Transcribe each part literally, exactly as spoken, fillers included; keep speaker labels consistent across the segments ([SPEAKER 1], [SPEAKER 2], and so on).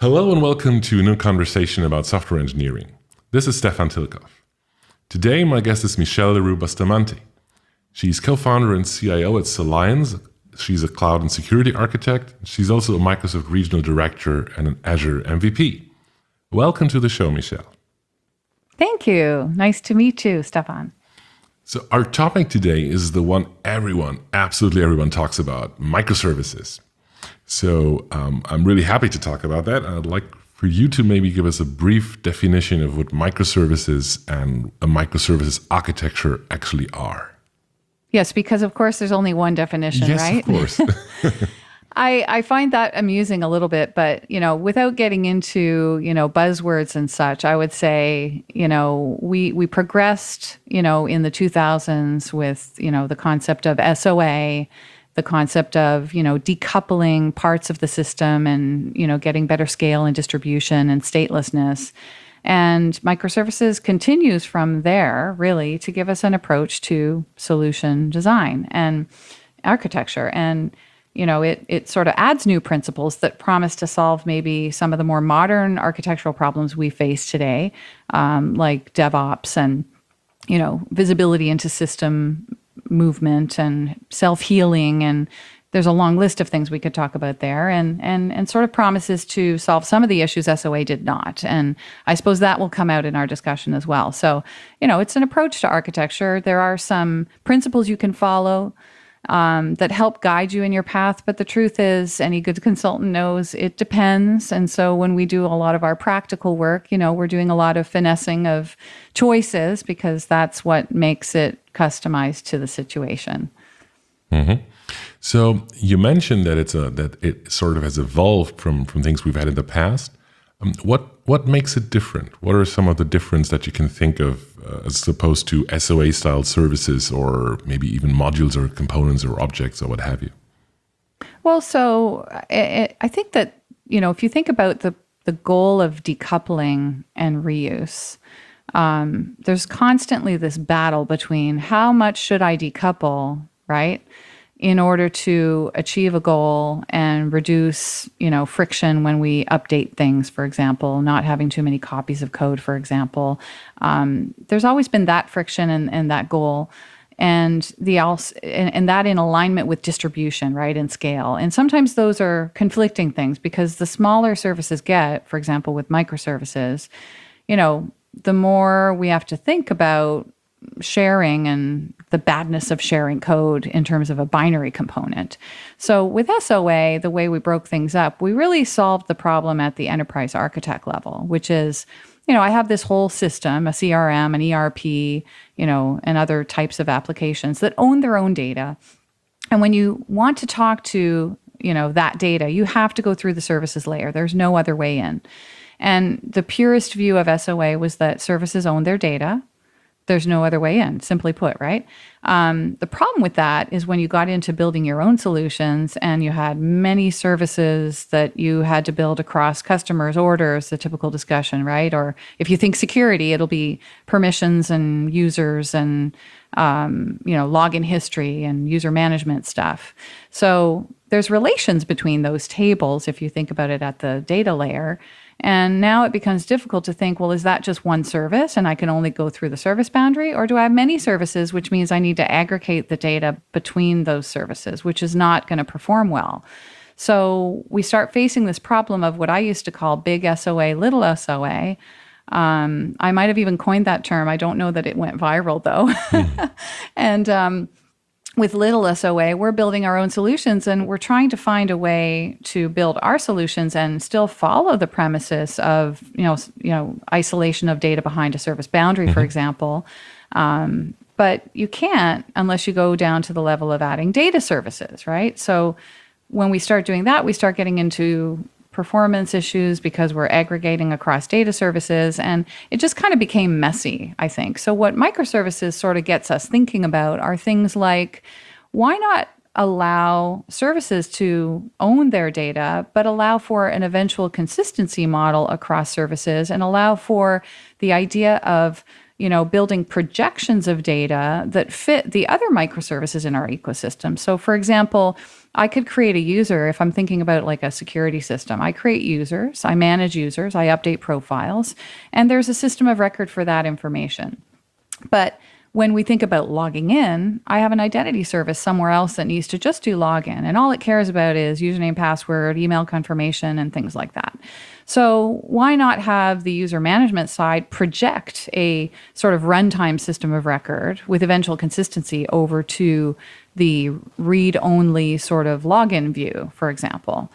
[SPEAKER 1] Hello and welcome to a new conversation about software engineering. This is Stefan Tilkov. Today, my guest is Michelle Leroux Bustamante. She's co-founder and C I O at Soliance. She's a cloud and security architect. She's also a Microsoft regional director and an Azure M V P. Welcome to the show, Michelle.
[SPEAKER 2] Thank you. Nice to meet you, Stefan.
[SPEAKER 1] So our topic today is the one everyone, absolutely everyone talks about, microservices. So um, I'm really happy to talk about that. I'd like for you to maybe give us a brief definition of what microservices and a microservices architecture actually are.
[SPEAKER 2] Yes, because of course there's only one definition,
[SPEAKER 1] yes,
[SPEAKER 2] right?
[SPEAKER 1] Yes, of course.
[SPEAKER 2] I, I find that amusing a little bit, but, you know, without getting into, you know, buzzwords and such, I would say, you know, we, we progressed, you know, in the two thousands with, you know, the concept of S O A, the concept of, you know, decoupling parts of the system and, you know, getting better scale and distribution and statelessness. And microservices continues from there, really, to give us an approach to solution design and architecture. And you know, it it sort of adds new principles that promise to solve maybe some of the more modern architectural problems we face today, um, like DevOps and, you know, visibility into system movement and self-healing. And there's a long list of things we could talk about there, and and and sort of promises to solve some of the issues S O A did not. And I suppose that will come out in our discussion as well. So, you know, it's an approach to architecture. There are some principles you can follow Um, that help guide you in your path. But the truth is, any good consultant knows it depends. And so when we do a lot of our practical work, you know, we're doing a lot of finessing of choices because that's what makes it customized to the situation.
[SPEAKER 1] Mm-hmm. So you mentioned that it's a that it sort of has evolved from from things we've had in the past. Um, what what makes it different? What are some of the difference that you can think of uh, as opposed to S O A-style services or maybe even modules or components or objects or what have you?
[SPEAKER 2] Well, so I, I think that, you know, if you think about the, the goal of decoupling and reuse, um, there's constantly this battle between how much should I decouple, right, in order to achieve a goal and reduce, you know, friction when we update things, for example, not having too many copies of code, for example. Um, there's always been that friction and, and that goal, and the else, and, and that in alignment with distribution, right, and scale. And sometimes those are conflicting things because the smaller services get, for example, with microservices, you know, the more we have to think about sharing and the badness of sharing code in terms of a binary component. So with S O A, the way we broke things up, we really solved the problem at the enterprise architect level, which is, you know, I have this whole system, a C R M, an E R P, you know, and other types of applications that own their own data. And when you want to talk to, you know, that data, you have to go through the services layer. There's no other way in. And the purest view of S O A was that services own their data. There's no other way in, simply put, right? Um, the problem with that is when you got into building your own solutions and you had many services that you had to build across customers' orders, the typical discussion, right? Or if you think security, it'll be permissions and users and, um, you know, login history and user management stuff. So there's relations between those tables if you think about it at the data layer. And now it becomes difficult to think, well, is that just one service and I can only go through the service boundary? Or do I have many services, which means I need to aggregate the data between those services, which is not going to perform well. So we start facing this problem of what I used to call big S O A, little S O A. Um, I might have even coined that term. I don't know that it went viral, though. Mm. and um, with little S O A, we're building our own solutions, and we're trying to find a way to build our solutions and still follow the premises of, you know, you know, isolation of data behind a service boundary, mm-hmm. for example. Um, but you can't unless you go down to the level of adding data services, right? So when we start doing that, we start getting into performance issues because we're aggregating across data services, and it just kind of became messy, I think. So what microservices sort of gets us thinking about are things like, why not allow services to own their data, but allow for an eventual consistency model across services and allow for the idea of you know, building projections of data that fit the other microservices in our ecosystem. So for example, I could create a user if I'm thinking about it like a security system. I create users, I manage users, I update profiles, and there's a system of record for that information. But when we think about logging in, I have an identity service somewhere else that needs to just do login. And all it cares about is username, password, email confirmation, and things like that. So why not have the user management side project a sort of runtime system of record with eventual consistency over to the read-only sort of login view, for example?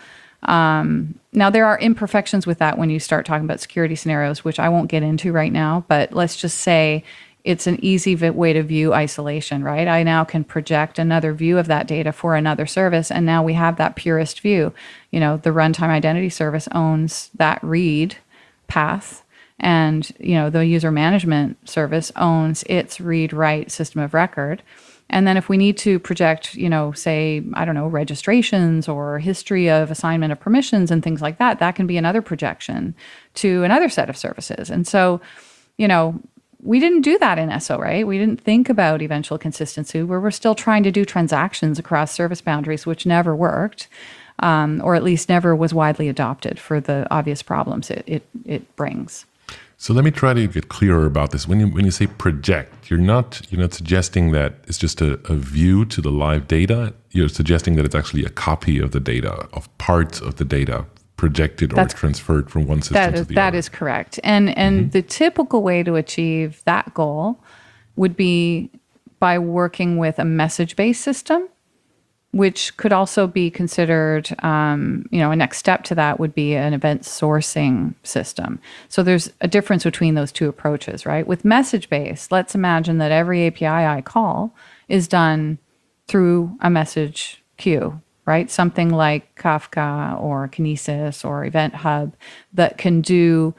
[SPEAKER 2] Um, now, there are imperfections with that when you start talking about security scenarios, which I won't get into right now, but let's just say it's an easy way to view isolation, right? I now can project another view of that data for another service, and now we have that purest view. You know, the runtime identity service owns that read path, and, you know, the user management service owns its read-write system of record. And then if we need to project, you know, say, I don't know, registrations or history of assignment of permissions and things like that, that can be another projection to another set of services. And so, you know, we didn't do that in S O, right? We didn't think about eventual consistency. We were still trying to do transactions across service boundaries, which never worked, um, or at least never was widely adopted for the obvious problems it, it, it brings.
[SPEAKER 1] So let me try to get clearer about this. When you when you say project, you're not you're not suggesting that it's just a, a view to the live data. You're suggesting that it's actually a copy of the data, of parts of the data projected or
[SPEAKER 2] That's,
[SPEAKER 1] transferred from one system
[SPEAKER 2] that
[SPEAKER 1] to
[SPEAKER 2] is,
[SPEAKER 1] the
[SPEAKER 2] that
[SPEAKER 1] other.
[SPEAKER 2] That is correct. And and mm-hmm. the typical way to achieve that goal would be by working with a message-based system, which could also be considered, um, you know, a next step to that would be an event sourcing system. So there's a difference between those two approaches, right? With message-based, let's imagine that every A P I I call is done through a message queue, right? Something like Kafka or Kinesis or Event Hub that can do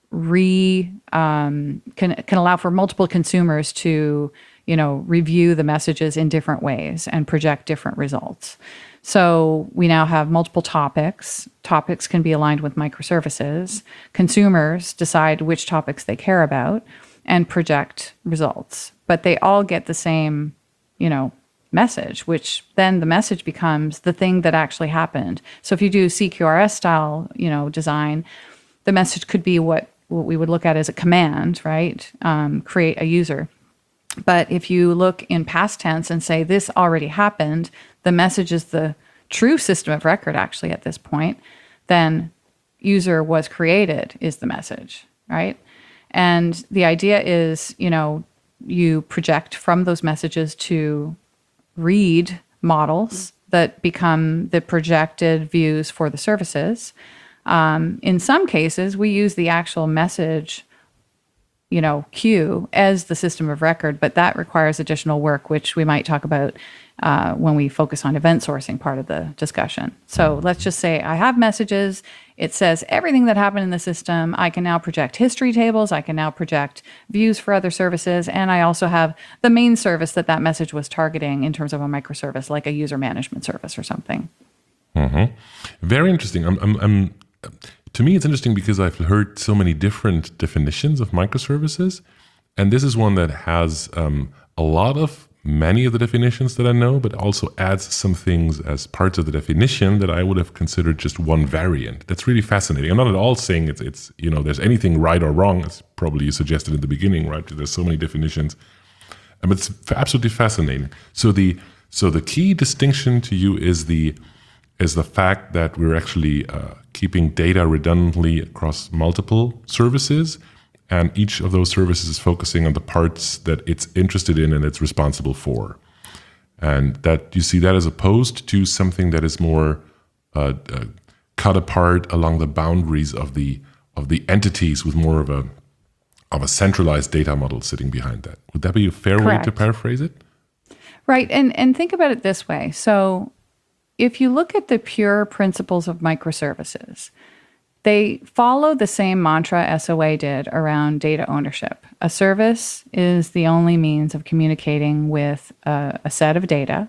[SPEAKER 2] re, um, can, can allow for multiple consumers to, you know, review the messages in different ways and project different results. So we now have multiple topics. Topics can be aligned with microservices. Consumers decide which topics they care about and project results. But they all get the same, you know, message, which then the message becomes the thing that actually happened. So if you do C Q R S style, you know, design, the message could be what, what we would look at as a command, right? Um, create a user. But if you look in past tense and say this already happened, the message is the true system of record actually at this point, then user was created is the message, right? And the idea is, you know, you project from those messages to read models that become the projected views for the services. Um, in some cases, we use the actual message, you know, queue as the system of record, but that requires additional work, which we might talk about uh, when we focus on event sourcing part of the discussion. So let's just say I have messages. It says everything that happened in the system. I can now project history tables. I can now project views for other services. And I also have the main service that that message was targeting in terms of a microservice, like a user management service or something.
[SPEAKER 1] Mm-hmm. Very interesting. I'm, I'm, I'm, to me, it's interesting because I've heard so many different definitions of microservices. And this is one that has um, a lot of many of the definitions that I know, but also adds some things as parts of the definition that I would have considered just one variant. That's really fascinating. I'm not at all saying it's, it's you know, there's anything right or wrong, as probably you suggested in the beginning, right? There's so many definitions. Um, it's absolutely fascinating. So the so the key distinction to you is the is the fact that we're actually uh, keeping data redundantly across multiple services, and each of those services is focusing on the parts that it's interested in and it's responsible for. And that you see that as opposed to something that is more uh, uh, cut apart along the boundaries of the of the entities, with more of a of a centralized data model sitting behind that. Would that be a fair
[SPEAKER 2] Correct.
[SPEAKER 1] way to paraphrase it?
[SPEAKER 2] Right. And and think about it this way. So if you look at the pure principles of microservices, they follow the same mantra S O A did around data ownership. A service is the only means of communicating with a, a set of data,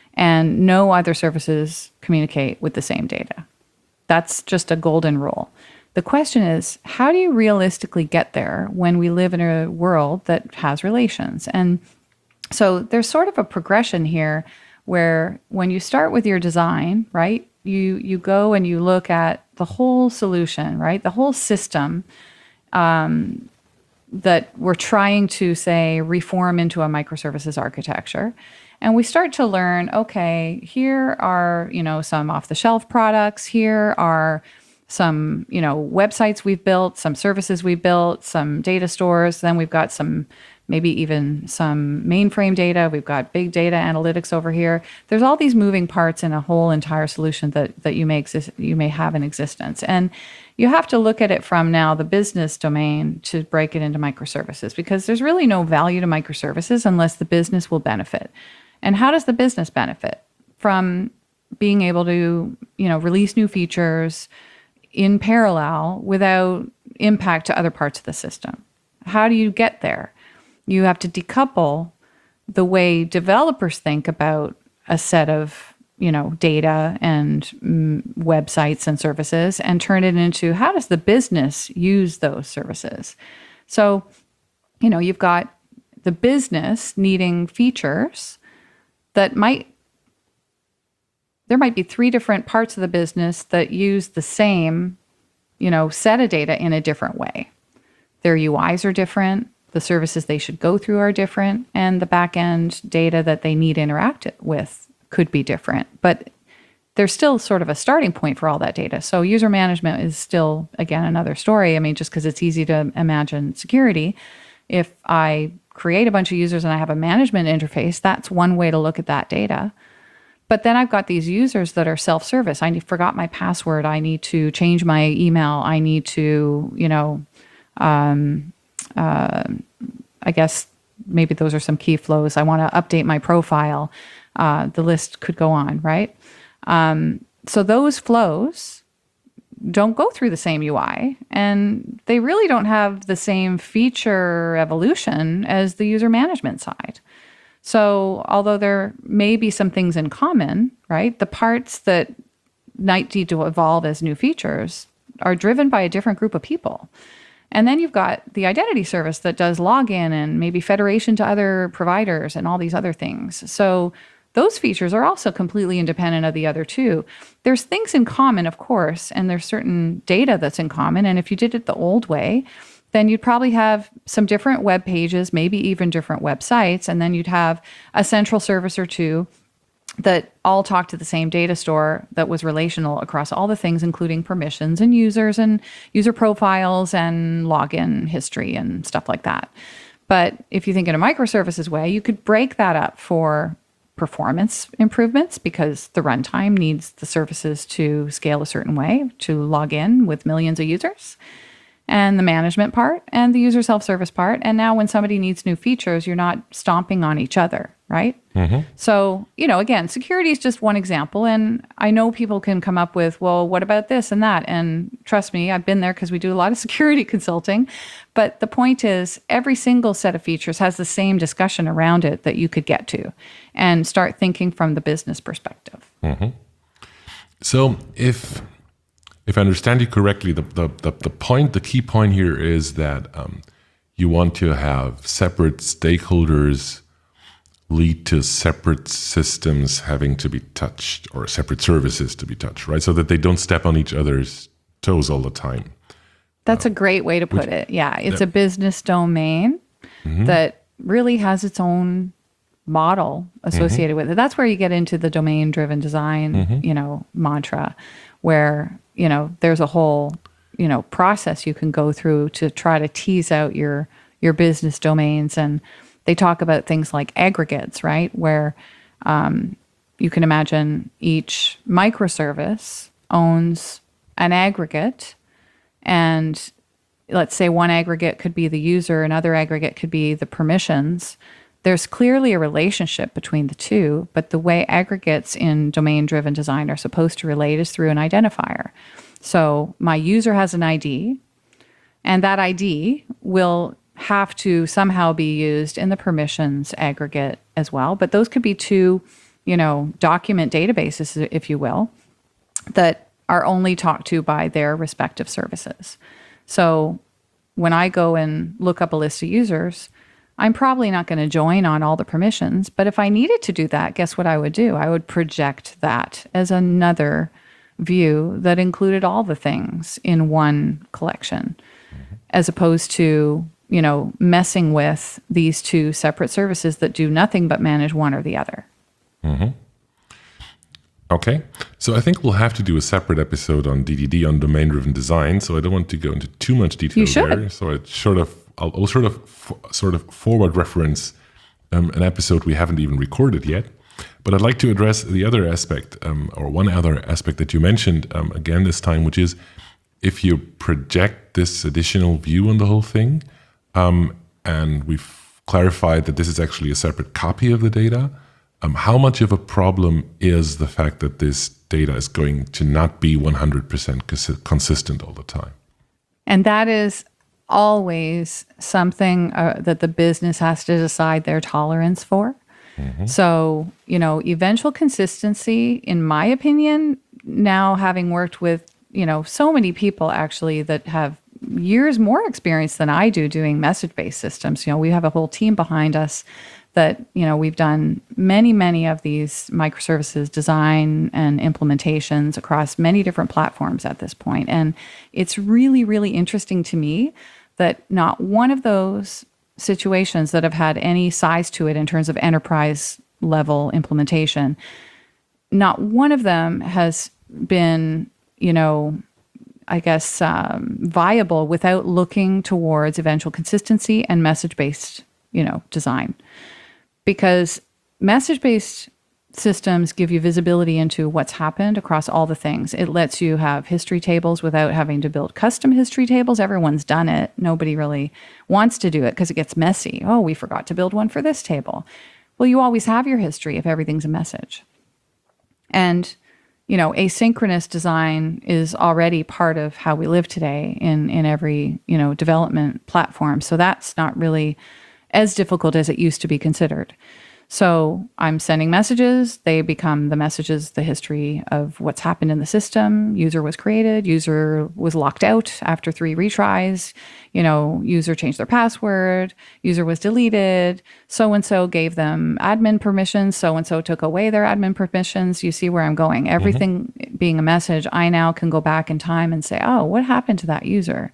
[SPEAKER 2] and no other services communicate with the same data. That's just a golden rule. The question is, how do you realistically get there when we live in a world that has relations? And so there's sort of a progression here where when you start with your design, right, you you go and you look at the whole solution, right, the whole system um, that we're trying to, say, reform into a microservices architecture. And we start to learn, okay, here are, you know, some off-the-shelf products. Here are some, you know, websites we've built, some services we built, some data stores. Then we've got some, maybe even some mainframe data. We've got big data analytics over here. There's all these moving parts in a whole entire solution that that you may exist, you may have in existence. And you have to look at it from now the business domain to break it into microservices, because there's really no value to microservices unless the business will benefit. And how does the business benefit from being able to, you know, release new features in parallel without impact to other parts of the system? How do you get there? You have to decouple the way developers think about a set of, you know, data and mm, websites and services and turn it into how does the business use those services? So, you know, you've got the business needing features that might, there might be three different parts of the business that use the same, you know, set of data in a different way. Their U Is are different, the services they should go through are different, and the back-end data that they need to interact with could be different. But there's still sort of a starting point for all that data. So user management is still, again, another story. I mean, just because it's easy to imagine security, if I create a bunch of users and I have a management interface, that's one way to look at that data. But then I've got these users that are self-service. I forgot my password. I need to change my email. I need to, you know, um, uh, I guess maybe those are some key flows. I want to update my profile. Uh, the list could go on, right? Um, so those flows don't go through the same U I, and they really don't have the same feature evolution as the user management side. So although there may be some things in common, right, the parts that might need to evolve as new features are driven by a different group of people. And then you've got the identity service that does login and maybe federation to other providers and all these other things. So those features are also completely independent of the other two. There's things in common, of course, and there's certain data that's in common. And if you did it the old way, then you'd probably have some different web pages, maybe even different websites, and then you'd have a central service or two that all talk to the same data store that was relational across all the things, including permissions and users and user profiles and login history and stuff like that. But if you think in a microservices way, you could break that up for performance improvements because the runtime needs the services to scale a certain way to log in with millions of users, and the management part and the user self-service part. And now when somebody needs new features, you're not stomping on each other, right? Mm-hmm. So, you know, again, security is just one example. And I know people can come up with, well, what about this and that? And trust me, I've been there because we do a lot of security consulting. But the point is, every single set of features has the same discussion around it that you could get to and start thinking from the business perspective.
[SPEAKER 1] Mm-hmm. So if... If I understand you correctly, the, the, the, the point, the key point here is that um, you want to have separate stakeholders lead to separate systems having to be touched or separate services to be touched, right? So that they don't step on each other's toes all the time.
[SPEAKER 2] That's uh, a great way to put which, it. Yeah, it's yeah. a business domain mm-hmm. that really has its own model associated mm-hmm. with it. That's where you get into the domain-driven design, mm-hmm. you know, mantra, where you know, there's a whole, you know, process you can go through to try to tease out your your business domains. And they talk about things like aggregates, right? Where um, you can imagine each microservice owns an aggregate. And let's say one aggregate could be the user, another aggregate could be the permissions. There's clearly a relationship between the two, but the way aggregates in domain-driven design are supposed to relate is through an identifier. So my user has an I D, and that I D will have to somehow be used in the permissions aggregate as well. But those could be two, you know, document databases, if you will, that are only talked to by their respective services. So when I go and look up a list of users, I'm probably not going to join on all the permissions. But if I needed to do that, guess what I would do? I would project that as another view that included all the things in one collection, as opposed to, you know, messing with these two separate services that do nothing but manage one or the other.
[SPEAKER 1] Mm-hmm. Okay, so I think we'll have to do a separate episode on D D D, on domain-driven design. So I don't want to go into too much detail
[SPEAKER 2] You should.
[SPEAKER 1] there. So I sort of, I'll, I'll sort of, sort of forward reference um, an episode we haven't even recorded yet. But I'd like to address the other aspect, um, or one other aspect that you mentioned um, again this time, which is if you project this additional view on the whole thing, um, and we've clarified that this is actually a separate copy of the data. Um, how much of a problem is the fact that this data is going to not be one hundred percent cons- consistent all the time?
[SPEAKER 2] And that is always something uh, that the business has to decide their tolerance for. Mm-hmm. So, you know, eventual consistency, in my opinion, now having worked with, you know, so many people actually that have years more experience than I do doing message-based systems. You know, we have a whole team behind us that, you know, we've done many, many of these microservices design and implementations across many different platforms at this point. And it's really, really interesting to me that not one of those situations that have had any size to it in terms of enterprise level implementation, not one of them has been, you know, I guess, um, viable without looking towards eventual consistency and message-based, you know, design. Because message-based systems give you visibility into what's happened across all the things. It lets you have history tables without having to build custom history tables. Everyone's done it. Nobody really wants to do it because it gets messy. Oh, we forgot to build one for this table. Well, you always have your history if everything's a message. And, you know, asynchronous design is already part of how we live today in, in every, you know, development platform. So that's not really as difficult as it used to be considered. So I'm sending messages. They become the messages, the history of what's happened in the system. User was created. User was locked out after three retries. You know, user changed their password. User was deleted. So-and-so gave them admin permissions. So-and-so took away their admin permissions. You see where I'm going. Everything mm-hmm. being a message, I now can go back in time and say, oh, what happened to that user?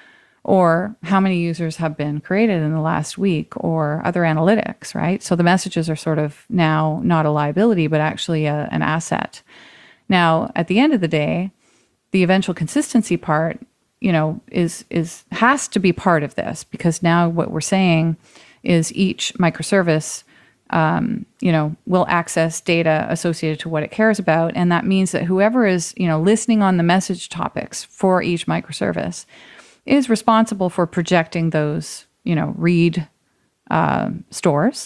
[SPEAKER 2] Or how many users have been created in the last week, or other analytics, right? So the messages are sort of now not a liability, but actually a, an asset. Now, at the end of the day, the eventual consistency part, you know, is is has to be part of this, because now what we're saying is each microservice, um, you know, will access data associated to what it cares about, and that means that whoever is, you know, listening on the message topics for each microservice is responsible for projecting those, you know, read uh, stores.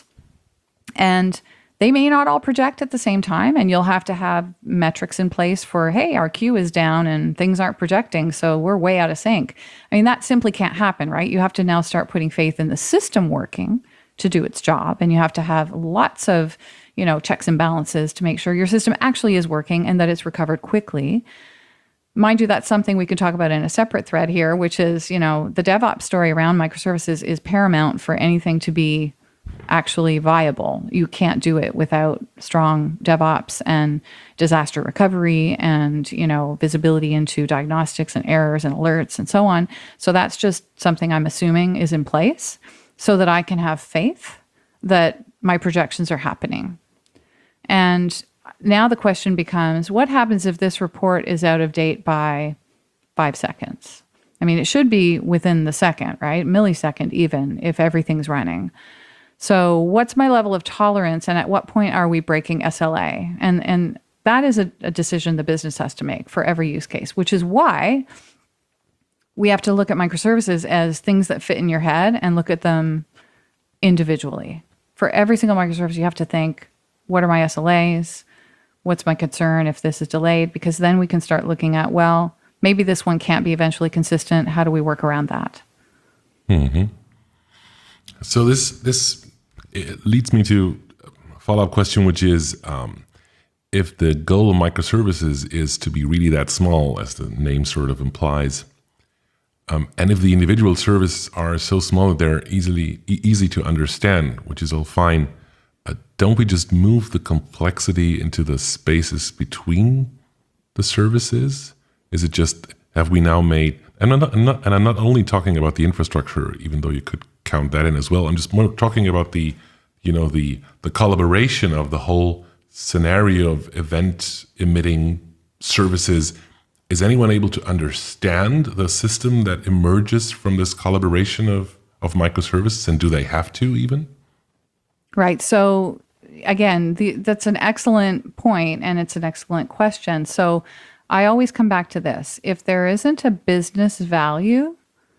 [SPEAKER 2] And they may not all project at the same time, and you'll have to have metrics in place for, hey, our queue is down and things aren't projecting, so we're way out of sync. I mean, that simply can't happen, right? You have to now start putting faith in the system working to do its job, and you have to have lots of, you know, checks and balances to make sure your system actually is working and that it's recovered quickly. Mind you, that's something we could talk about in a separate thread here, which is, you know, the DevOps story around microservices is paramount for anything to be actually viable. You can't do it without strong DevOps and disaster recovery and, you know, visibility into diagnostics and errors and alerts and so on. So that's just something I'm assuming is in place so that I can have faith that my projections are happening. And now the question becomes, what happens if this report is out of date by five seconds? I mean, it should be within the second, right? Millisecond even, if everything's running. So what's my level of tolerance, and at what point are we breaking S L A? And and that is a, a decision the business has to make for every use case, which is why we have to look at microservices as things that fit in your head and look at them individually. For every single microservice, you have to think, what are my S L As? What's my concern if this is delayed? Because then we can start looking at, well, maybe this one can't be eventually consistent. How do we work around that?
[SPEAKER 1] Mm-hmm. So this this leads me to a follow-up question, which is, um, if the goal of microservices is to be really that small, as the name sort of implies, um, and if the individual services are so small that they're easily e- easy to understand, which is all fine, uh, don't we just move the complexity into the spaces between the services? Is it just, have we now made, and I'm not, I'm not, and I'm not only talking about the infrastructure, even though you could count that in as well. I'm just more talking about the, you know, the the collaboration of the whole scenario of event emitting services. Is anyone able to understand the system that emerges from this collaboration of, of microservices, and do they have to even?
[SPEAKER 2] Right. So again, the, that's an excellent point, and it's an excellent question. So I always come back to this. If there isn't a business value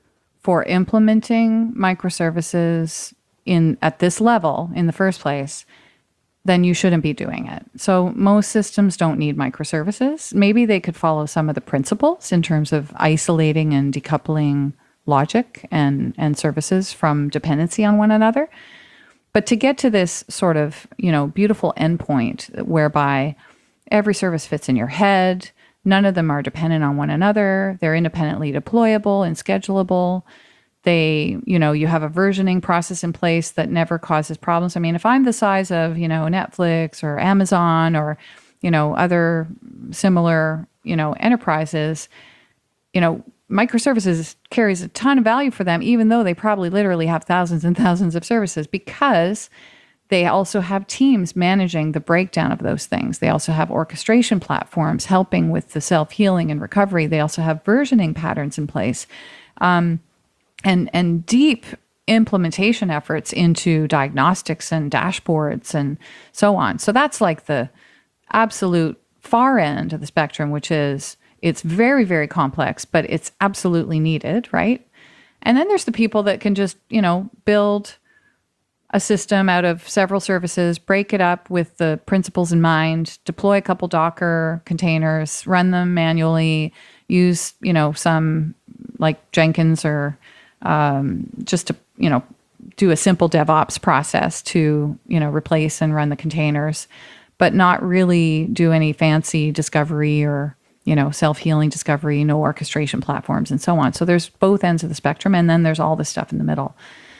[SPEAKER 2] for implementing microservices in at this level in the first place, then you shouldn't be doing it. So most systems don't need microservices. Maybe they could follow some of the principles in terms of isolating and decoupling logic and, and services from dependency on one another. But to get to this sort of, you know, beautiful endpoint whereby every service fits in your head, none of them are dependent on one another, they're independently deployable and schedulable, they, you know, you have a versioning process in place that never causes problems. I mean, if I'm the size of, you know, Netflix or Amazon or, you know, other similar, you know, enterprises, you know, microservices carries a ton of value for them, even though they probably literally have thousands and thousands of services, because they also have teams managing the breakdown of those things. They also have orchestration platforms helping with the self-healing and recovery. They also have versioning patterns in place. Um, and and deep implementation efforts into diagnostics and dashboards and so on. So that's like the absolute far end of the spectrum, which is it's very, very complex, but it's absolutely needed, right? And then there's the people that can just, you know, build a system out of several services, break it up with the principles in mind, deploy a couple Docker containers, run them manually, use, you know, some like Jenkins or um, just to, you know, do a simple DevOps process to, you know, replace and run the containers, but not really do any fancy discovery or, you know, self-healing discovery, no orchestration platforms and so on. So there's both ends of the spectrum, and then there's all this stuff in the middle.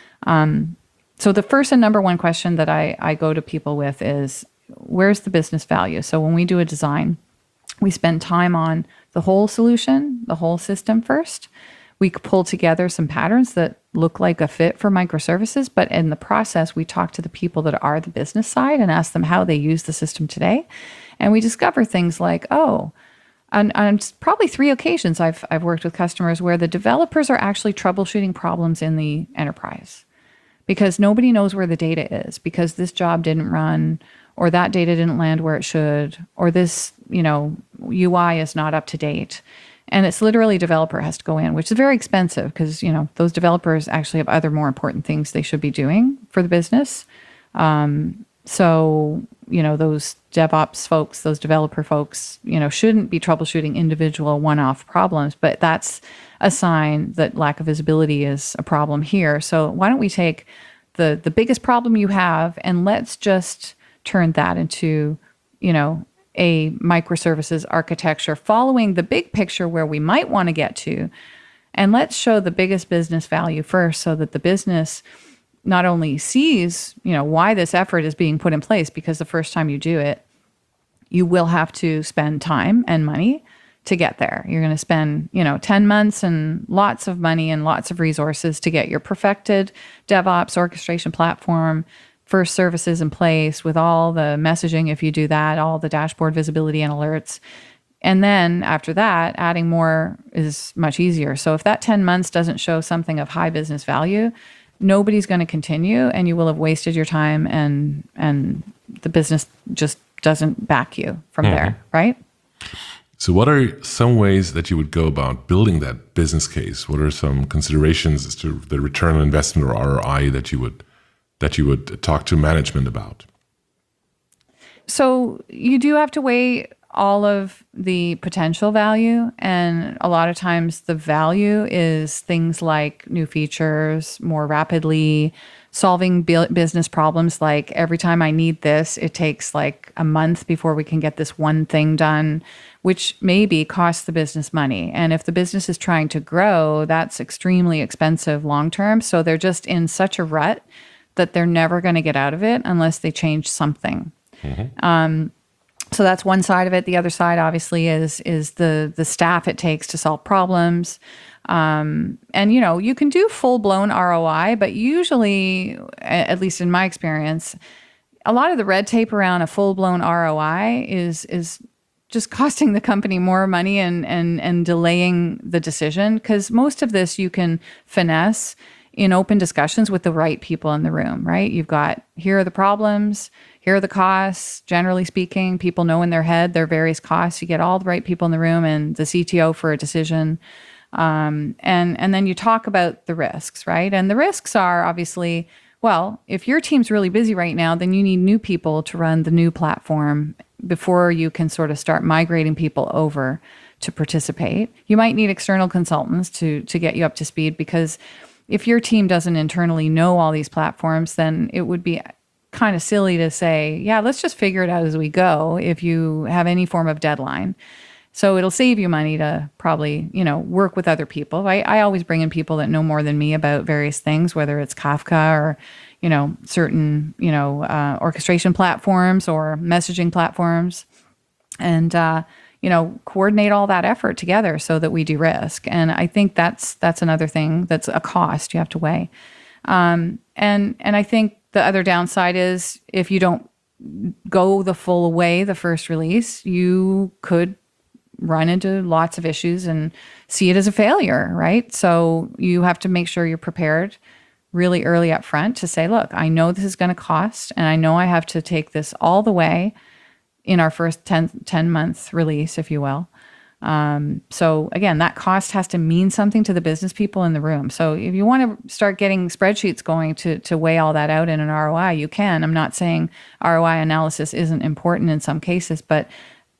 [SPEAKER 2] Um, so the first and number one question that I, I go to people with is, where's the business value? So when we do a design, we spend time on the whole solution, the whole system first. We pull together some patterns that look like a fit for microservices, but in the process, we talk to the people that are the business side and ask them how they use the system today. And we discover things like, oh, on, on probably three occasions I've, I've worked with customers where the developers are actually troubleshooting problems in the enterprise because nobody knows where the data is, because this job didn't run, or that data didn't land where it should, or this, you know, U I is not up to date. And it's literally developer has to go in, which is very expensive because, you know, those developers actually have other more important things they should be doing for the business. Um, so, you know, those DevOps folks, those developer folks, you know, shouldn't be troubleshooting individual one-off problems, but that's a sign that lack of visibility is a problem here. So why don't we take the the biggest problem you have and let's just turn that into, you know, a microservices architecture following the big picture where we might want to get to. And let's show the biggest business value first so that the business not only sees, you know, why this effort is being put in place, because the first time you do it, you will have to spend time and money to get there. You're going to spend, you know, ten months and lots of money and lots of resources to get your perfected DevOps orchestration platform, first services in place with all the messaging, if you do that, all the dashboard visibility and alerts. And then after that, adding more is much easier. So if that ten months doesn't show something of high business value, nobody's going to continue, and you will have wasted your time, and and the business just doesn't back you from mm-hmm. there, right?
[SPEAKER 1] So what are some ways that you would go about building that business case? What are some considerations as to the return on investment or R O I that you would that you would talk to management about?
[SPEAKER 2] So you do have to weigh all of the potential value. And a lot of times the value is things like new features, more rapidly solving bu- business problems. Like every time I need this, it takes like a month before we can get this one thing done, which maybe costs the business money. And if the business is trying to grow, that's extremely expensive long term. So they're just in such a rut that they're never going to get out of it unless they change something. Mm-hmm. Um, so that's one side of it. The other side, obviously, is is the the staff it takes to solve problems. Um, and, you know, you can do full-blown R O I, but usually, at least in my experience, a lot of the red tape around a full-blown R O I is is just costing the company more money and and and delaying the decision, because most of this you can finesse in open discussions with the right people in the room, right? You've got, here are the problems, here are the costs. Generally speaking, people know in their head their various costs. You get all the right people in the room and the C T O for a decision. Um, and, and then you talk about the risks, right? And the risks are obviously, well, if your team's really busy right now, then you need new people to run the new platform before you can sort of start migrating people over to participate. You might need external consultants to, to get you up to speed, because if your team doesn't internally know all these platforms, then it would be kind of silly to say, yeah, let's just figure it out as we go if you have any form of deadline. So it'll save you money to probably, you know, work with other people. I, I always bring in people that know more than me about various things, whether it's Kafka or, you know, certain, you know, uh, orchestration platforms or messaging platforms. And, uh, you know, coordinate all that effort together so that we de-risk. And I think that's that's another thing that's a cost you have to weigh. Um, and and I think the other downside is if you don't go the full way the first release, you could run into lots of issues and see it as a failure, right? So you have to make sure you're prepared really early up front to say, look, I know this is going to cost, and I know I have to take this all the way in our first ten, ten month release, if you will. Um, so again, that cost has to mean something to the business people in the room. So if you want to start getting spreadsheets going to, to weigh all that out in an R O I, you can. I'm not saying R O I analysis isn't important in some cases, but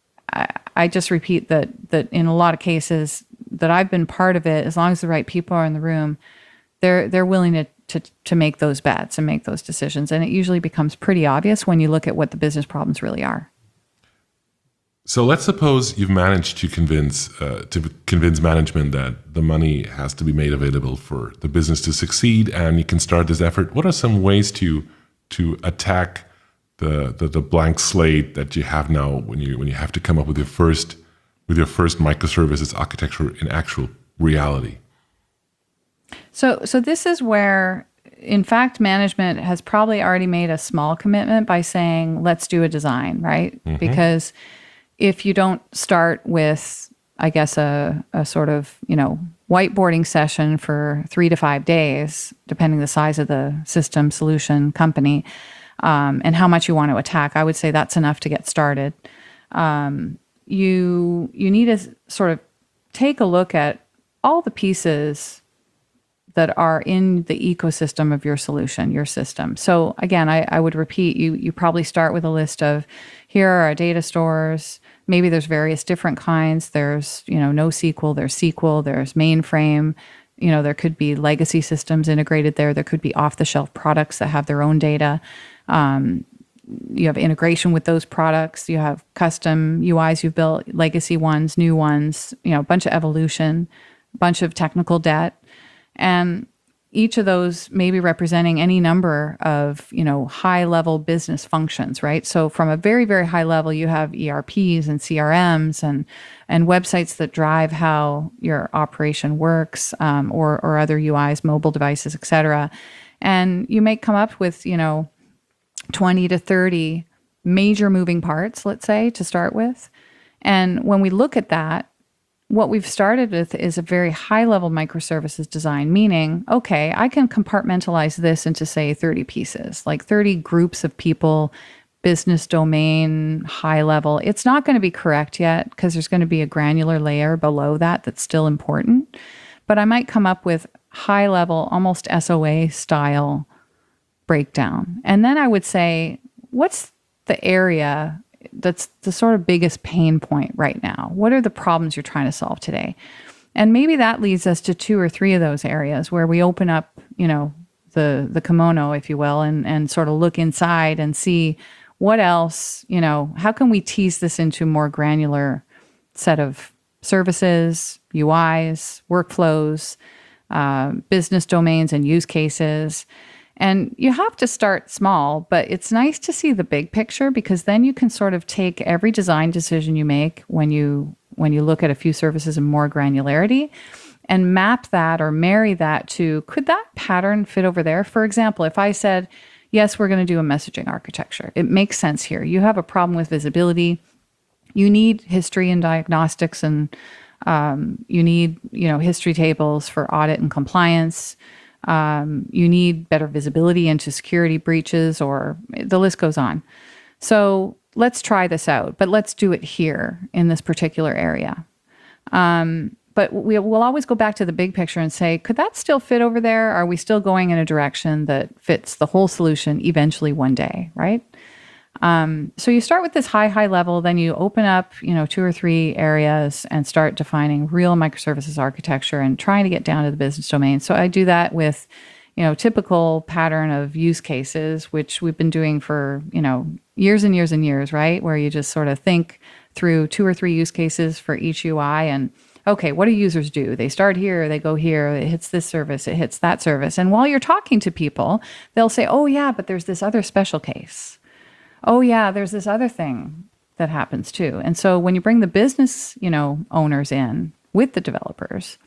[SPEAKER 2] I, I just repeat that, that in a lot of cases that I've been part of it, as long as the right people are in the room, they're, they're willing to, to, to make those bets and make those decisions. And it usually becomes pretty obvious when you look at what the business problems really are.
[SPEAKER 1] So let's suppose you've managed to convince uh, to convince management that the money has to be made available for the business to succeed, and you can start this effort. What are some ways to to attack the, the the blank slate that you have now when you when you have to come up with your first with your first microservices architecture in actual reality?
[SPEAKER 2] So so this is where, in fact, management has probably already made a small commitment by saying, let's do a design, right? Mm-hmm. Because if you don't start with, I guess, a, a sort of, you know, whiteboarding session for three to five days, depending the size of the system, solution, company, um, and how much you want to attack, I would say that's enough to get started. Um, you you need to sort of take a look at all the pieces that are in the ecosystem of your solution, your system. So again, I, I would repeat, you you probably start with a list of, here are our data stores. Maybe there's various different kinds. There's, you know, NoSQL, there's S Q L, there's mainframe. You know, there could be legacy systems integrated there. There could be off-the-shelf products that have their own data. Um, you have integration with those products. You have custom U Is you've built, legacy ones, new ones, you know, a bunch of evolution, a bunch of technical debt. And each of those may be representing any number of, you know, high-level business functions, right? So from a very, very high level, you have E R Ps and C R Ms and and websites that drive how your operation works, um, or or other U Is, mobile devices, et cetera. And you may come up with, you know, twenty to thirty major moving parts, let's say, to start with. And when we look at that, what we've started with is a very high-level microservices design, meaning, okay, I can compartmentalize this into, say, thirty pieces, like thirty groups of people, business domain, high level. It's not going to be correct yet because there's going to be a granular layer below that that's still important. But I might come up with high-level, almost S O A style breakdown. And then I would say, what's the area that's the sort of biggest pain point right now? What are the problems you're trying to solve today? And maybe that leads us to two or three of those areas where we open up, you know, the the kimono, if you will, and and sort of look inside and see what else, you know, how can we tease this into a more granular set of services, U Is, workflows, uh, business domains and use cases. And you have to start small, but it's nice to see the big picture, because then you can sort of take every design decision you make when you when you look at a few services in more granularity and map that or marry that to, could that pattern fit over there? For example, if I said, yes, we're going to do a messaging architecture, it makes sense here. You have a problem with visibility. You need history and diagnostics, and um, you need, you know, history tables for audit and compliance. Um, you need better visibility into security breaches, or the list goes on. So let's try this out, but let's do it here in this particular area. Um, but we, we'll always go back to the big picture and say, could that still fit over there? Are we still going in a direction that fits the whole solution eventually one day, right? Um, so you start with this high, high level, then you open up, you know, two or three areas and start defining real microservices architecture and trying to get down to the business domain. So I do that with, you know, typical pattern of use cases, which we've been doing for, you know, years and years and years, right? Where you just sort of think through two or three use cases for each U I and, okay, what do users do? They start here, they go here, it hits this service, it hits that service. And while you're talking to people, they'll say, oh yeah, but there's this other special case. Oh yeah, there's this other thing that happens too. And so when you bring the business, you know, owners in with the developers,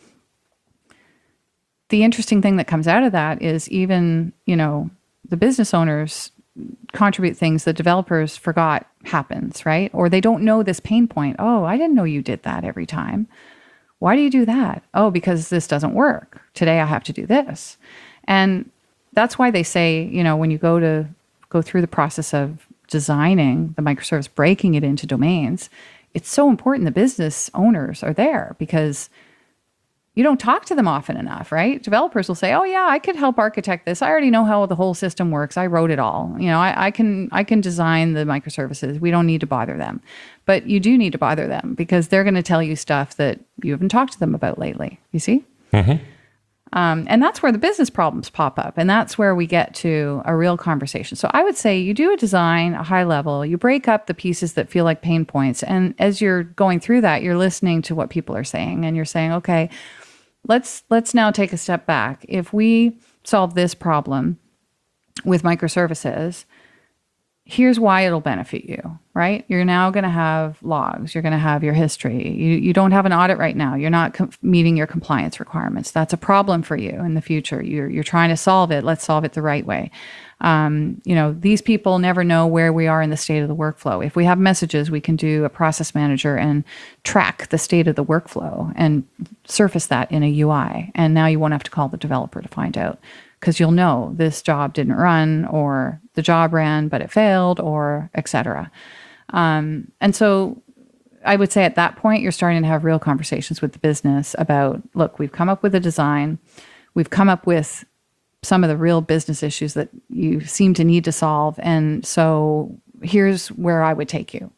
[SPEAKER 2] the interesting thing that comes out of that is even, you know, the business owners contribute things the developers forgot happens, right? Or they don't know this pain point. Oh, I didn't know you did that every time. Why do you do that? Oh, because this doesn't work. Today I have to do this. And that's why they say, you know, when you go to go through the process of designing the microservice, breaking it into domains, it's so important the business owners are there, because you don't talk to them often enough, right? Developers will say, oh yeah, I could help architect this. I already know how the whole system works. I wrote it all. You know, I, I can I can design the microservices. We don't need to bother them. But you do need to bother them, because they're going to tell you stuff that you haven't talked to them about lately. You see? Mm-hmm. Um, and that's where the business problems pop up. And that's where we get to a real conversation. So I would say you do a design, a high level, you break up the pieces that feel like pain points. And as you're going through that, you're listening to what people are saying. And you're saying, okay, let's let's now take a step back. If we solve this problem with microservices, here's why it'll benefit you, right? You're now going to have logs. You're going to have your history. You, you don't have an audit right now. You're not com- meeting your compliance requirements. That's a problem for you in the future. You're, you're trying to solve it. Let's solve it the right way. Um, you know, these people never know where we are in the state of the workflow. If we have messages, we can do a process manager and track the state of the workflow and surface that in a U I. And now you won't have to call the developer to find out, because you'll know this job didn't run, or the job ran, but it failed, or et cetera. Um, and so I would say at that point, you're starting to have real conversations with the business about, look, we've come up with a design. We've come up with some of the real business issues that you seem to need to solve. And so here's where I would take you.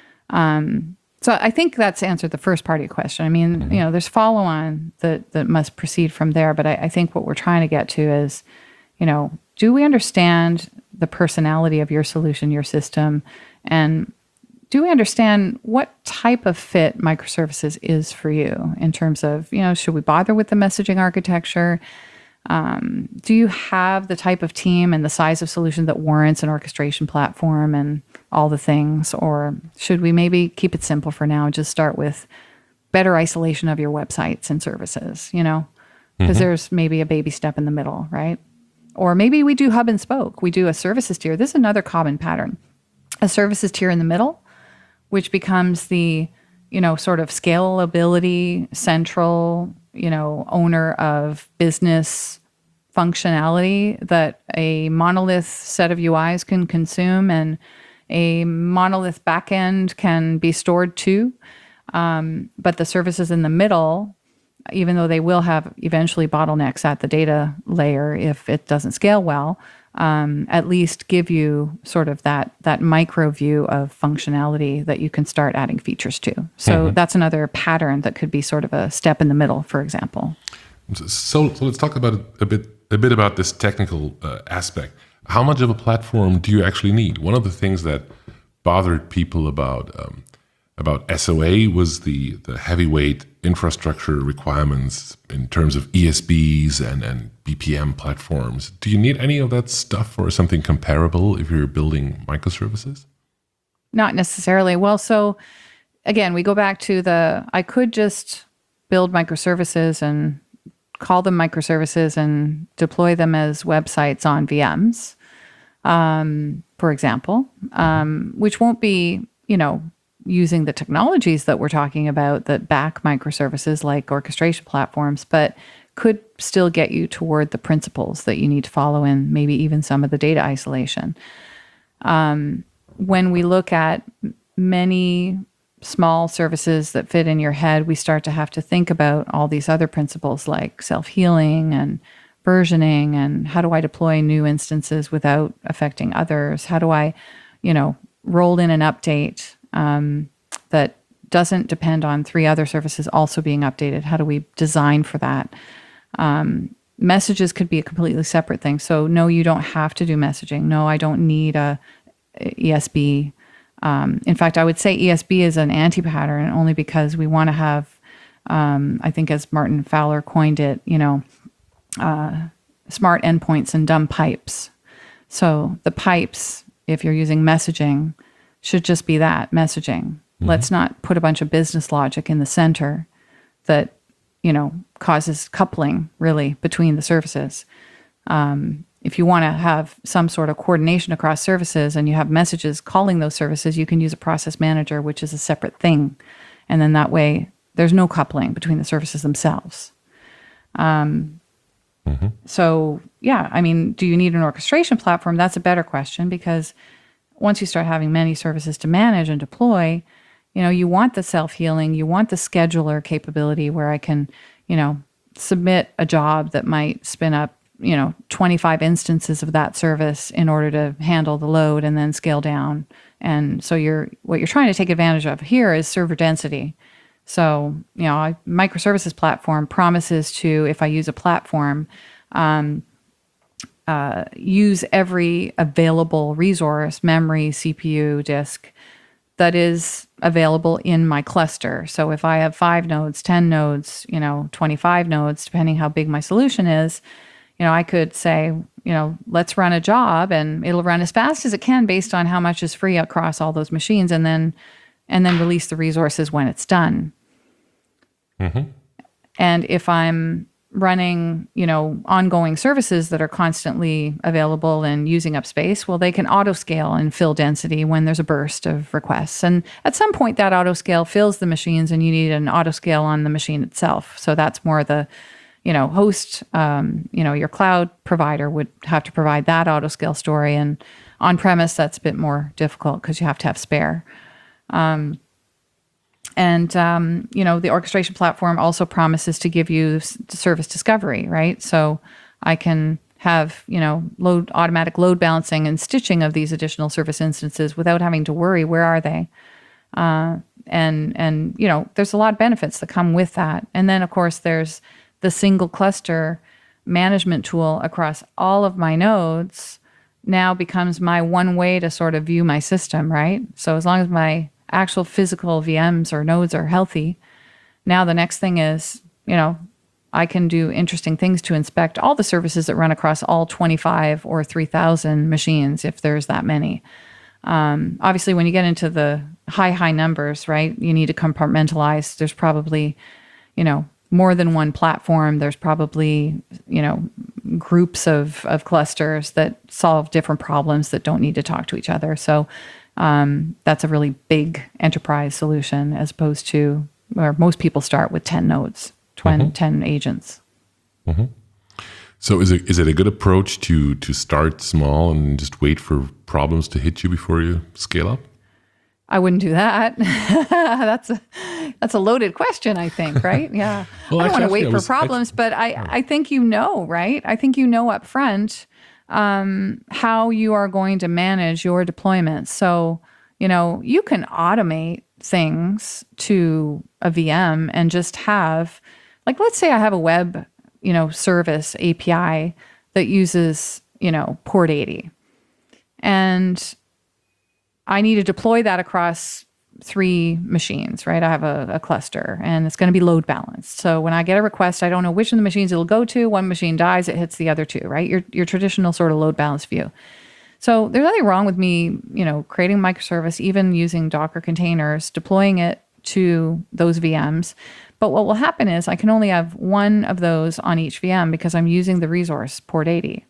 [SPEAKER 2] Um, so I think that's answered the first part of your question. I mean, mm-hmm. you know, there's follow-on that, that must proceed from there. But I, I think what we're trying to get to is, you know, do we understand the personality of your solution, your system? And do we understand what type of fit microservices is for you in terms of, you know, should we bother with the messaging architecture? Um, do you have the type of team and the size of solution that warrants an orchestration platform and all the things? Or should we maybe keep it simple for now and just start with better isolation of your websites and services, you know? Because mm-hmm. there's maybe a baby step in the middle, right? Or maybe we do hub and spoke. We do a services tier. This is another common pattern. A services tier in the middle, which becomes the, you know, sort of scalability, central, you know, owner of business functionality that a monolith set of U Is can consume, and a monolith backend can be stored to. Um, but the services in the middle, even though they will have eventually bottlenecks at the data layer if it doesn't scale well, um, at least give you sort of that that micro view of functionality that you can start adding features to. So mm-hmm. that's another pattern that could be sort of a step in the middle, for example.
[SPEAKER 1] So, so let's talk about it a bit a bit about this technical uh, aspect. How much of a platform do you actually need? One of the things that bothered people about um, about S O A was the the heavyweight infrastructure requirements in terms of E S Bs and, and B P M platforms. Do you need any of that stuff or something comparable if you're building microservices?
[SPEAKER 2] Not necessarily. Well, so again, we go back to the, I could just build microservices and call them microservices and deploy them as websites on V Ms, um, for example, um, which won't be, you know, using the technologies that we're talking about that back microservices like orchestration platforms, but could still get you toward the principles that you need to follow in maybe even some of the data isolation. Um, when we look at many small services that fit in your head, we start to have to think about all these other principles like self-healing and versioning and how do I deploy new instances without affecting others? How do I, you know, roll in an update um, that doesn't depend on three other services also being updated? How do we design for that? Um, messages could be a completely separate thing. So no, you don't have to do messaging. No, I don't need a E S B. Um, in fact, I would say E S B is an anti-pattern only because we want to have, um, I think as Martin Fowler coined it, you know, uh, smart endpoints and dumb pipes. So the pipes, if you're using messaging, should just be that, messaging. Mm-hmm. Let's not put a bunch of business logic in the center that, you know, causes coupling really between the services. Um, if you want to have some sort of coordination across services and you have messages calling those services, you can use a process manager, which is a separate thing. And then that way, there's no coupling between the services themselves. Um, mm-hmm. So, yeah, I mean, do you need an orchestration platform? That's a better question because once you start having many services to manage and deploy, you know, you want the self-healing, you want the scheduler capability where I can, you know, submit a job that might spin up, you know, twenty-five instances of that service in order to handle the load and then scale down. And so you're what you're trying to take advantage of here is server density. So, you know, a microservices platform promises to, if I use a platform, um, uh, use every available resource, memory, C P U, disk, that is available in my cluster. So if I have five nodes, ten nodes, you know, twenty-five nodes, depending how big my solution is, you know, I could say, you know, let's run a job and it'll run as fast as it can based on how much is free across all those machines and then and then release the resources when it's done. Mm-hmm. And if I'm running, you know, ongoing services that are constantly available and using up space, well, they can auto scale and fill density when there's a burst of requests. And at some point that auto scale fills the machines and you need an auto scale on the machine itself. So that's more the, you know, host, um, you know, your cloud provider would have to provide that auto scale story. And on premise, that's a bit more difficult because you have to have spare. Um, And, um, you know, the orchestration platform also promises to give you s- service discovery, right? So I can have, you know, load automatic load balancing and stitching of these additional service instances without having to worry, where are they? Uh, and, and, you know, there's a lot of benefits that come with that. And then, of course, there's the single cluster management tool across all of my nodes now becomes my one way to sort of view my system, right? So as long as my actual physical V Ms or nodes are healthy, now the next thing is, you know, I can do interesting things to inspect all the services that run across all twenty-five or three thousand machines, if there's that many. Um, obviously, when you get into the high, high numbers, right, you need to compartmentalize. There's probably, you know, more than one platform. There's probably, you know, groups of, of clusters that solve different problems that don't need to talk to each other. So Um, that's a really big enterprise solution as opposed to where most people start with ten nodes, twenty, mm-hmm. ten agents.
[SPEAKER 1] Mm-hmm. So is it is it a good approach to to start small and just wait for problems to hit you before you scale up?
[SPEAKER 2] I wouldn't do that. that's a that's a loaded question, I think, right? Yeah.
[SPEAKER 1] well,
[SPEAKER 2] I don't
[SPEAKER 1] actually,
[SPEAKER 2] want to wait
[SPEAKER 1] I
[SPEAKER 2] for
[SPEAKER 1] was,
[SPEAKER 2] problems,
[SPEAKER 1] I,
[SPEAKER 2] but I, I think you know, right? I think you know up front um, how you are going to manage your deployments. So, you know, you can automate things to a V M and just have, like, let's say I have a web, you know, service A P I that uses, you know, port eighty. And I need to deploy that across three machines, right? I have a, a cluster and it's going to be load balanced. So when I get a request, I don't know which of the machines it'll go to. One machine dies, it hits the other two, right? Your, your traditional sort of load balance view. So there's nothing wrong with me, you know, creating a microservice, even using Docker containers, deploying it to those V Ms. But what will happen is I can only have one of those on each V M because I'm using the resource port eighty.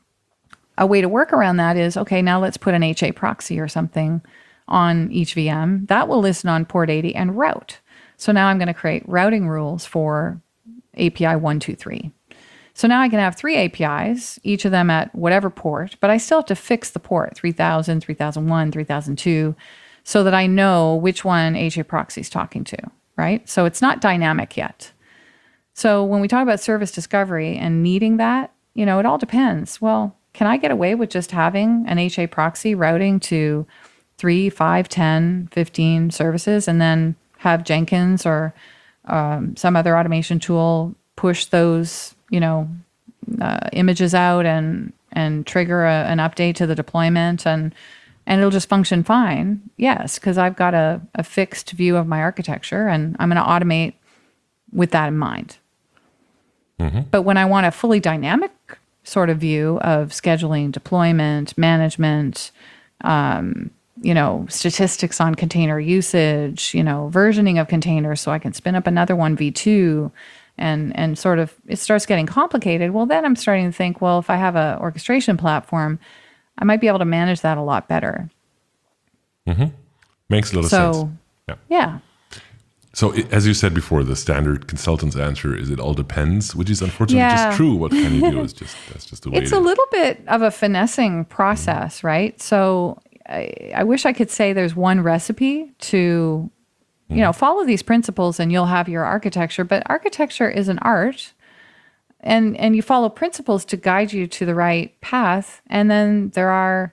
[SPEAKER 2] A way to work around that is, okay, now let's put an H A proxy or something on each V M. That will listen on port eighty and route. So now I'm going to create routing rules for A P I one two three. So now I can have three A P Is, each of them at whatever port, but I still have to fix the port, three thousand, three thousand one, three thousand two, so that I know which one H A proxy is talking to, right? So it's not dynamic yet. So when we talk about service discovery and needing that, you know, it all depends. Well, can I get away with just having an H A proxy routing to three, five, ten, fifteen services and then have Jenkins or um, some other automation tool push those, you know, uh, images out and and trigger a, an update to the deployment and and it'll just function fine? Yes, because I've got a, a fixed view of my architecture and I'm going to automate with that in mind. Mm-hmm. But when I want a fully dynamic sort of view of scheduling, deployment, management, um, you know, statistics on container usage, you know, versioning of containers so I can spin up another one V two and and sort of it starts getting complicated. Well, then I'm starting to think, well, if I have an orchestration platform, I might be able to manage that a lot better.
[SPEAKER 1] Mm-hmm. Makes a lot of
[SPEAKER 2] so,
[SPEAKER 1] sense. Yeah.
[SPEAKER 2] Yeah.
[SPEAKER 1] So it, as you said before, the standard consultant's answer is it all depends, which is unfortunately
[SPEAKER 2] Yeah.
[SPEAKER 1] just true. What can you do is just, that's just the way
[SPEAKER 2] It's
[SPEAKER 1] it
[SPEAKER 2] a
[SPEAKER 1] is.
[SPEAKER 2] little bit of a finessing process, mm-hmm. right? So I, I wish I could say there's one recipe to, you know, follow these principles and you'll have your architecture, but architecture is an art and, and you follow principles to guide you to the right path. And then there are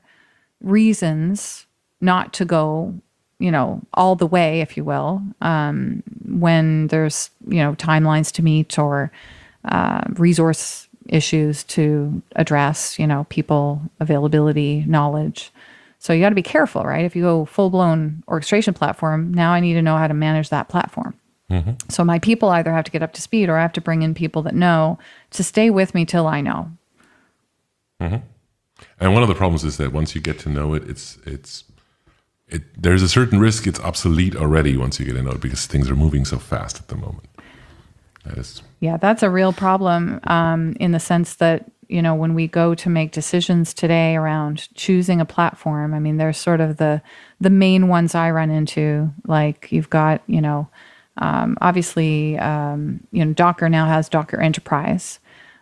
[SPEAKER 2] reasons not to go, you know, all the way, if you will, um, when there's, you know, timelines to meet or uh, resource issues to address, you know, people availability, knowledge. So you got to be careful, right? If you go full-blown orchestration platform, now I need to know how to manage that platform. Mm-hmm. So my people either have to get up to speed or I have to bring in people that know to stay with me till I know.
[SPEAKER 1] Mm-hmm. And one of the problems is that once you get to know it, it's it's it. There's a certain risk it's obsolete already once you get to know it because things are moving so fast at the moment. That is.
[SPEAKER 2] Yeah, that's a real problem um, in the sense that, you know, when we go to make decisions today around choosing a platform, I mean, there's sort of the the main ones I run into, like you've got, you know, um, obviously, um, you know, Docker now has Docker Enterprise,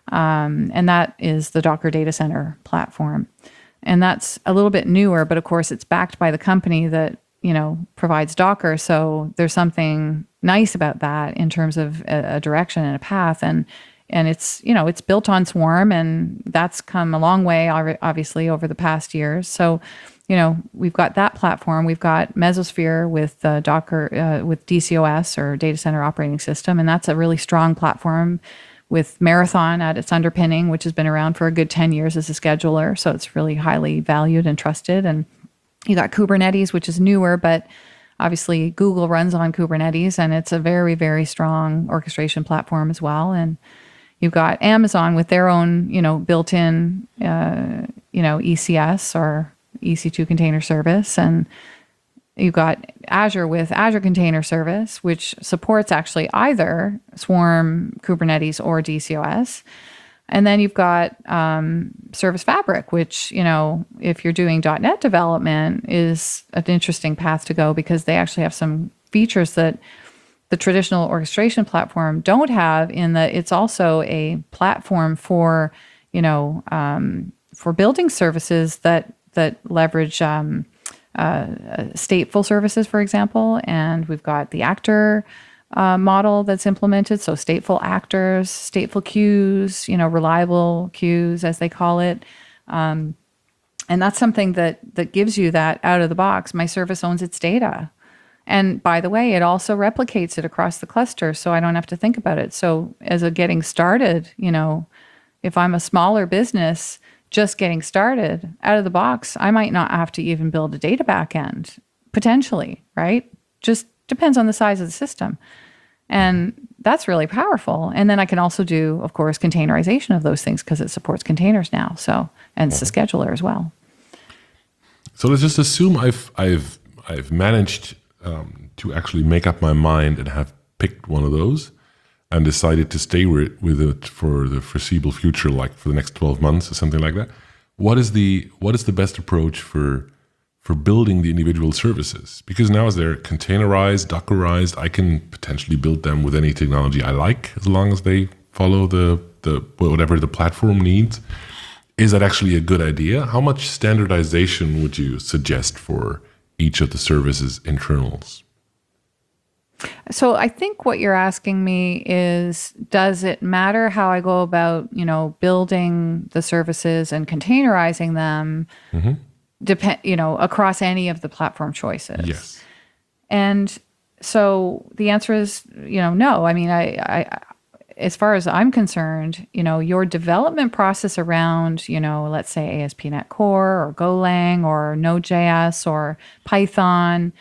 [SPEAKER 2] um, and that is the Docker data center platform. And that's a little bit newer, but of course it's backed by the company that, you know, provides Docker. So there's something nice about that in terms of a, a direction and a path. And And it's, you know, it's built on Swarm, and that's come a long way, obviously, over the past years. So, you know, we've got that platform. We've got Mesosphere with uh, Docker, uh, with D C O S or Data Center Operating System, and that's a really strong platform with Marathon at its underpinning, which has been around for a good ten years as a scheduler. So it's really highly valued and trusted. And you got Kubernetes, which is newer, but obviously Google runs on Kubernetes, and it's a very, very strong orchestration platform as well. And you've got Amazon with their own, you know, built-in, uh, you know, E C S or E C two container service. And you've got Azure with Azure Container Service, which supports actually either Swarm, Kubernetes, or D C O S. And then you've got um, Service Fabric, which, you know, if you're doing .NET development, is an interesting path to go because they actually have some features that the traditional orchestration platform don't have, in that it's also a platform for, you know, um, for building services that that leverage um, uh, stateful services, for example. And we've got the actor uh, model that's implemented. So stateful actors, stateful queues, you know, reliable queues, as they call it. Um, and that's something that that gives you that out of the box. My service owns its data. And by the way, it also replicates it across the cluster, so I don't have to think about it. So as a getting started, you know, if I'm a smaller business just getting started out of the box, I might not have to even build a data backend, potentially, right? Just depends on the size of the system. And that's really powerful. And then I can also do, of course, containerization of those things because it supports containers now. So, and it's a scheduler as well.
[SPEAKER 1] So let's just assume I've I've I've managed um, to actually make up my mind and have picked one of those and decided to stay with, with it for the foreseeable future, like for the next twelve months or something like that. What is the what is the best approach for for building the individual services? Because now as they're containerized, Dockerized, I can potentially build them with any technology I like, as long as they follow the, the whatever the platform needs. Is that actually a good idea? How much standardization would you suggest for each of the services internals?
[SPEAKER 2] So I think what you're asking me is, does it matter how I go about, you know, building the services and containerizing them, mm-hmm. depend, you know, across any of the platform choices?
[SPEAKER 1] Yes.
[SPEAKER 2] And so the answer is, you know, no. I mean, I, I, as far as I'm concerned, you know, your development process around, you know, let's say A S P dot NET Core or Golang or Node.js or Python,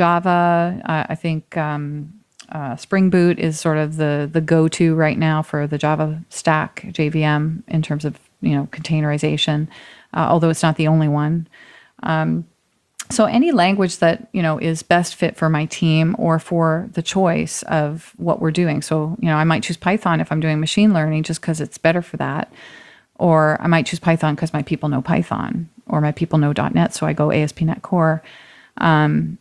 [SPEAKER 2] Java, uh, I think um, uh, Spring Boot is sort of the the go-to right now for the Java stack, J V M, in terms of, you know, containerization, uh, although it's not the only one. Um, so any language that, you know, is best fit for my team or for the choice of what we're doing. So, you know, I might choose Python if I'm doing machine learning just because it's better for that. Or I might choose Python because my people know Python or my people know .NET, so I go A S P dot NET Core. Um,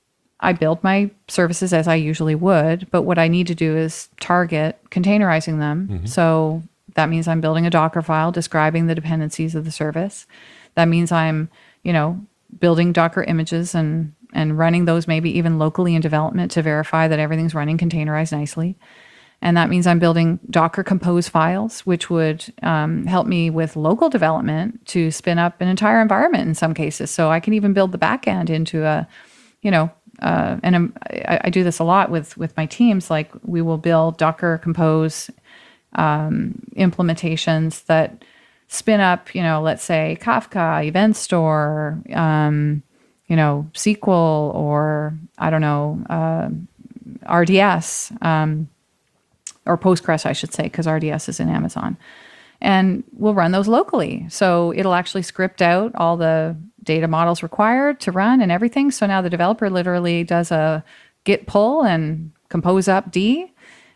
[SPEAKER 2] I build my services as I usually would, but what I need to do is target containerizing them. Mm-hmm. So that means I'm building a Docker file describing the dependencies of the service. That means I'm, you know, building Docker images and, and running those maybe even locally in development to verify that everything's running containerized nicely. And that means I'm building Docker Compose files, which would um, help me with local development to spin up an entire environment in some cases. So I can even build the backend into a, you know, Uh, and I'm, I, I do this a lot with, with my teams. Like we will build Docker Compose um, implementations that spin up, you know, let's say Kafka, Event Store, um, you know, S Q L, or I don't know, uh, R D S, um, or Postgres, I should say, because R D S is in Amazon. And we'll run those locally. So it'll actually script out all the data models required to run and everything. So now the developer literally does a git pull and compose up D,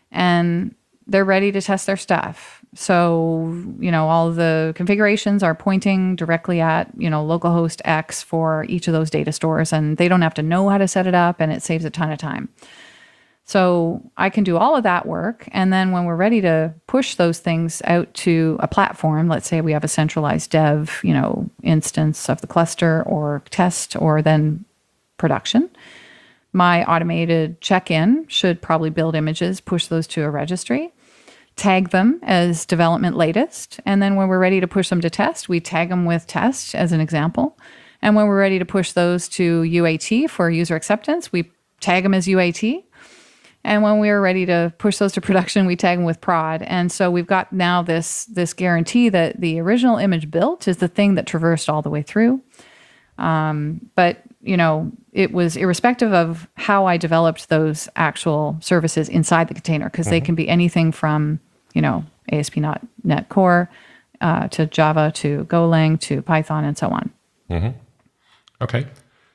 [SPEAKER 2] and they're ready to test their stuff. So, you know, all of the configurations are pointing directly at, you know, localhost X for each of those data stores, and they don't have to know how to set it up, and it saves a ton of time. So I can do all of that work. And then when we're ready to push those things out to a platform, let's say we have a centralized dev, you know, instance of the cluster or test or then production, my automated check-in should probably build images, push those to a registry, tag them as development latest. And then when we're ready to push them to test, we tag them with test as an example. And when we're ready to push those to U A T for user acceptance, we tag them as U A T. And when we were ready to push those to production, we tag them with prod. And so we've got now this, this guarantee that the original image built is the thing that traversed all the way through. Um, but, you know, it was irrespective of how I developed those actual services inside the container, because mm-hmm. they can be anything from, you know, A S P dot NET Core uh, to Java to Golang to Python and so on.
[SPEAKER 1] Mm-hmm. Okay.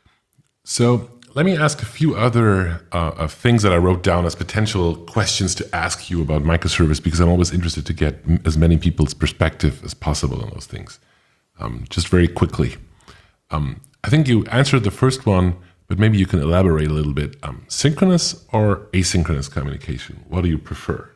[SPEAKER 1] So let me ask a few other uh, of things that I wrote down as potential questions to ask you about microservice, because I'm always interested to get m- as many people's perspective as possible on those things. Um, just very quickly. Um, I think you answered the first one, but maybe you can elaborate a little bit. Um, synchronous or asynchronous communication? What do you prefer?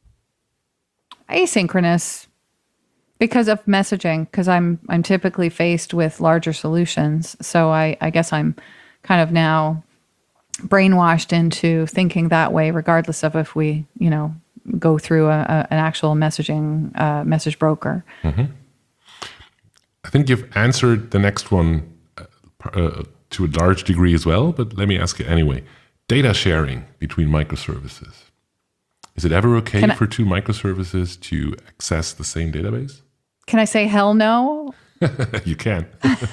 [SPEAKER 2] Asynchronous, because of messaging, because I'm I'm typically faced with larger solutions. So I, I guess I'm kind of now brainwashed into thinking that way, regardless of if we, you know, go through a, a, an actual messaging uh, message broker.
[SPEAKER 1] Mm-hmm. I think you've answered the next one uh, uh, to a large degree as well, but let me ask you anyway. Data sharing between microservices. Is it ever okay
[SPEAKER 2] Can I-
[SPEAKER 1] for two microservices to access the same database?
[SPEAKER 2] Can I say hell no?
[SPEAKER 1] You can.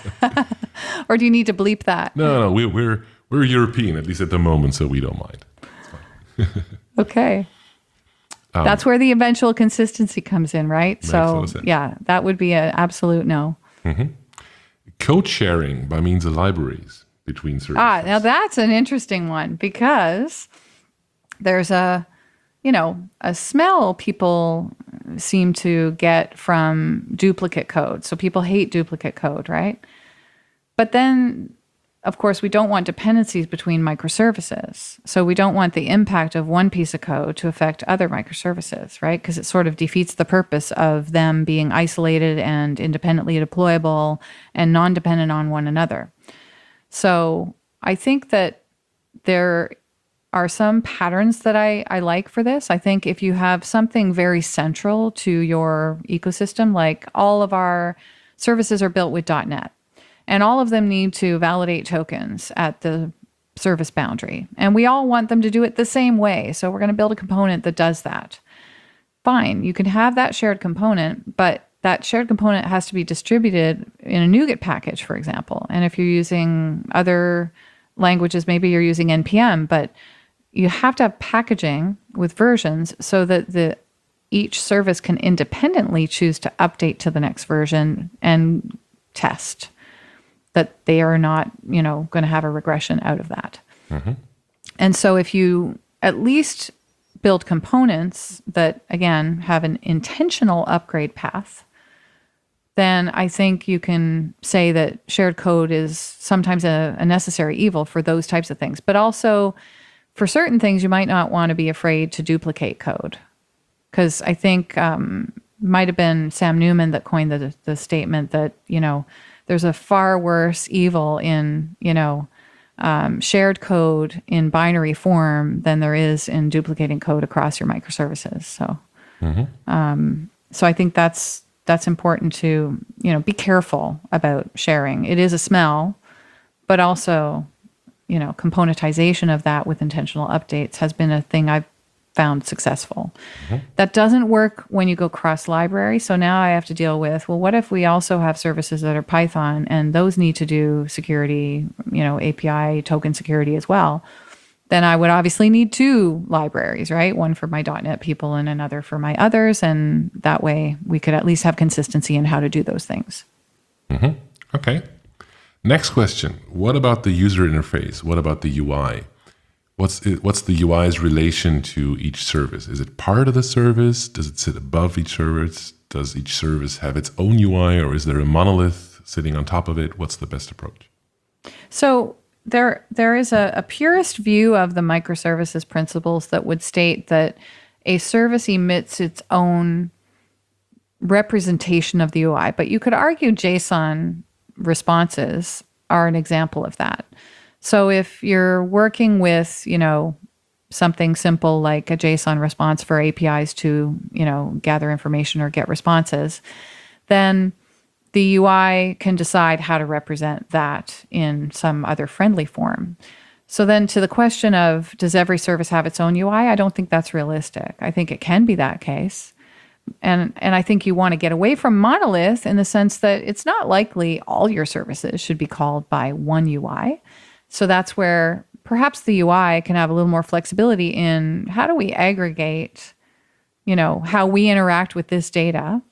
[SPEAKER 2] Or do you need to bleep that?
[SPEAKER 1] No, no, we, we're we're European, at least at the moment, so we don't mind.
[SPEAKER 2] Okay.
[SPEAKER 1] Um,
[SPEAKER 2] That's where the eventual consistency comes in, right?
[SPEAKER 1] Makes a
[SPEAKER 2] So,
[SPEAKER 1] lot of sense.
[SPEAKER 2] yeah, that would be an absolute no.
[SPEAKER 1] Code sharing by means of libraries between services.
[SPEAKER 2] Ah, now that's an interesting one because there's a, you know, a smell people seem to get from duplicate code. So people hate duplicate code, right? But then, of course, we don't want dependencies between microservices. So we don't want the impact of one piece of code to affect other microservices, right? Because it sort of defeats the purpose of them being isolated and independently deployable and non-dependent on one another. So I think that there are some patterns that I, I like for this. I think if you have something very central to your ecosystem, like all of our services are built with dot net, and all of them need to validate tokens at the service boundary. And we all want them to do it the same way. So we're going to build a component that does that. Fine, you can have that shared component, but that shared component has to be distributed in a NuGet package, for example. And if you're using other languages, maybe you're using N P M, but you have to have packaging with versions so that the each service can independently choose to update to the next version and test that they are not, you know, going to have a regression out of that.
[SPEAKER 1] Mm-hmm.
[SPEAKER 2] And so if you at least build components that, again, have an intentional upgrade path, then I think you can say that shared code is sometimes a, a necessary evil for those types of things. But also, for certain things, you might not want to be afraid to duplicate code. Because I think um, might have been Sam Newman that coined the, the statement that, you know, there's a far worse evil in, you know, um, shared code in binary form than there is in duplicating code across your microservices. So,
[SPEAKER 1] Mm-hmm.
[SPEAKER 2] um, so I think that's that's important to, you know, be careful about sharing. It is a smell, but also, you know, componentization of that with intentional updates has been a thing I've found successful.
[SPEAKER 1] Mm-hmm.
[SPEAKER 2] That doesn't work when you go cross library. So now I have to deal with, well, what if we also have services that are Python and those need to do security, you know, A P I token security as well? Then I would obviously need two libraries, right? One for my dot net people and another for my others. And that way we could at least have consistency in how to do those things.
[SPEAKER 1] Mm-hmm. Okay. Next question. What about the user interface? What about the U I? What's it, what's the U I's relation to each service? Is it part of the service? Does it sit above each service? Does each service have its own U I, or is there a monolith sitting on top of it? What's the best approach?
[SPEAKER 2] So there there is a, a purist view of the microservices principles that would state that a service emits its own representation of the U I. But you could argue JSON responses are an example of that. So if you're working with, you know, something simple like a JSON response for A P Is to, you know, gather information or get responses, then the U I can decide how to represent that in some other friendly form. So then to the question of, does every service have its own U I? I don't think that's realistic. I think it can be that case. And and I think you want to get away from monolith in the sense that it's not likely all your services should be called by one U I. So that's where perhaps the U I can have a little more flexibility in how do we aggregate, you know, how we interact with this data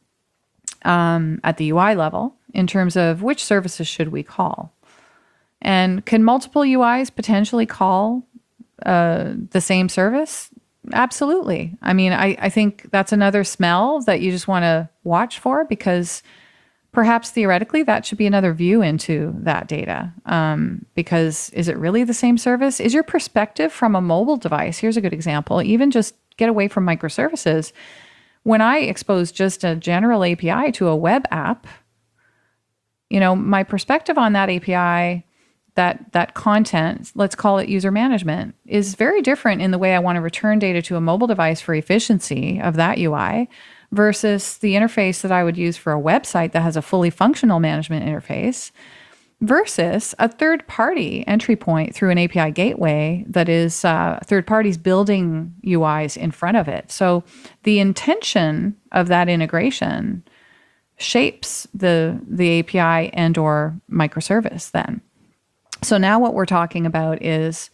[SPEAKER 2] um, at the U I level in terms of which services should we call. And can multiple U Is potentially call uh, the same service? Absolutely. I mean, I, I think that's another smell that you just want to watch for, because perhaps theoretically that should be another view into that data. Um, because is it really the same service? Is your perspective from a mobile device? Here's a good example. Even just get away from microservices. When I expose just a general A P I to a web app, you know, my perspective on that A P I, that that content, let's call it user management, is very different in the way I want to return data to a mobile device for efficiency of that U I versus the interface that I would use for a website that has a fully functional management interface versus a third-party entry point through an A P I gateway that is uh, third parties building U Is in front of it. So the intention of that integration shapes the the A P I and or microservice then. So now what we're talking about is,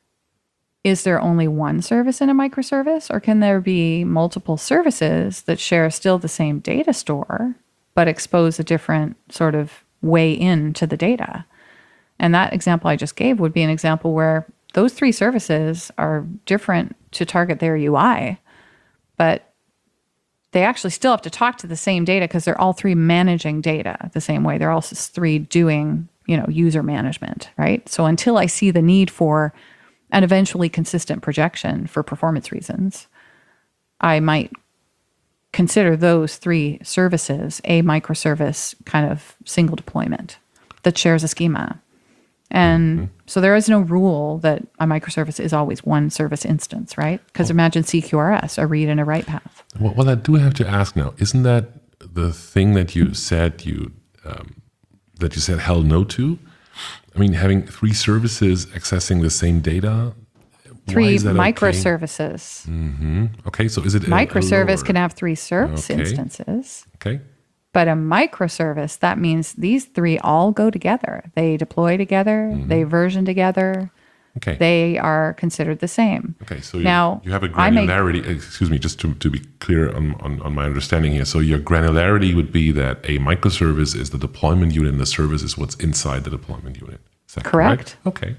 [SPEAKER 2] is there only one service in a microservice, or can there be multiple services that share still the same data store, but expose a different sort of way into the data? And that example I just gave would be an example where those three services are different to target their U I, but they actually still have to talk to the same data because they're all three managing data the same way. They're all three doing, you know, user management, right? So until I see the need for an eventually consistent projection for performance reasons, I might consider those three services a microservice kind of single deployment that shares a schema. And mm-hmm. so there is no rule that a microservice is always one service instance, right? Because oh. imagine C Q R S, a read and a write path.
[SPEAKER 1] Well, well, I do have to ask now, isn't that the thing that you said you um, that you said hell no to? I mean, having three services accessing the same data.
[SPEAKER 2] Three microservices.
[SPEAKER 1] Okay? Mm-hmm. Okay, so is it
[SPEAKER 2] microservice can have three service okay. instances?
[SPEAKER 1] Okay.
[SPEAKER 2] But a microservice, that means these three all go together. They deploy together. Mm-hmm. They version together. Okay. They are considered the same.
[SPEAKER 1] Okay, so you,
[SPEAKER 2] now,
[SPEAKER 1] you have a granularity. Make, excuse me, just to, to be clear on, on, on my understanding here. So your granularity would be that a microservice is the deployment unit and the service is what's inside the deployment unit. Is that correct? correct? Okay.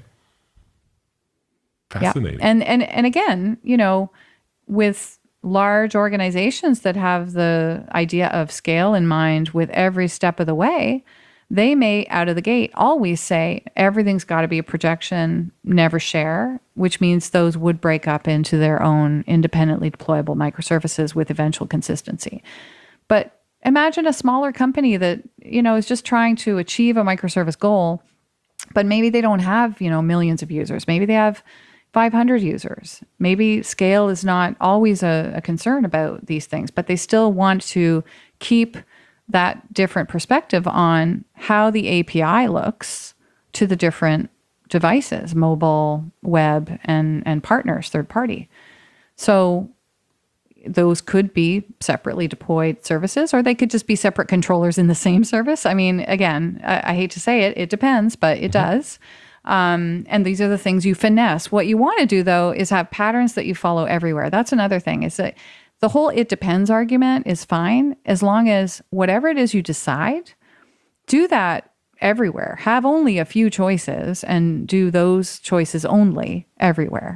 [SPEAKER 1] Fascinating.
[SPEAKER 2] Yeah. And, and, and again, you know, with large organizations that have the idea of scale in mind with every step of the way, they may, out of the gate, always say everything's got to be a projection, never share, which means those would break up into their own independently deployable microservices with eventual consistency. But imagine a smaller company that, you know, is just trying to achieve a microservice goal, but maybe they don't have, you know, millions of users. Maybe they have five hundred users. Maybe scale is not always a, a concern about these things, but they still want to keep that different perspective on how the A P I looks to the different devices, mobile, web, and, and partners, third party. So those could be separately deployed services, or they could just be separate controllers in the same service. I mean, again, I, I hate to say it, it depends, but it mm-hmm. does. Um, and these are the things you finesse. What you want to do, though, is have patterns that you follow everywhere. That's another thing, is that the whole it depends argument is fine as long as whatever it is you decide, do that everywhere. Have only a few choices and do those choices only everywhere.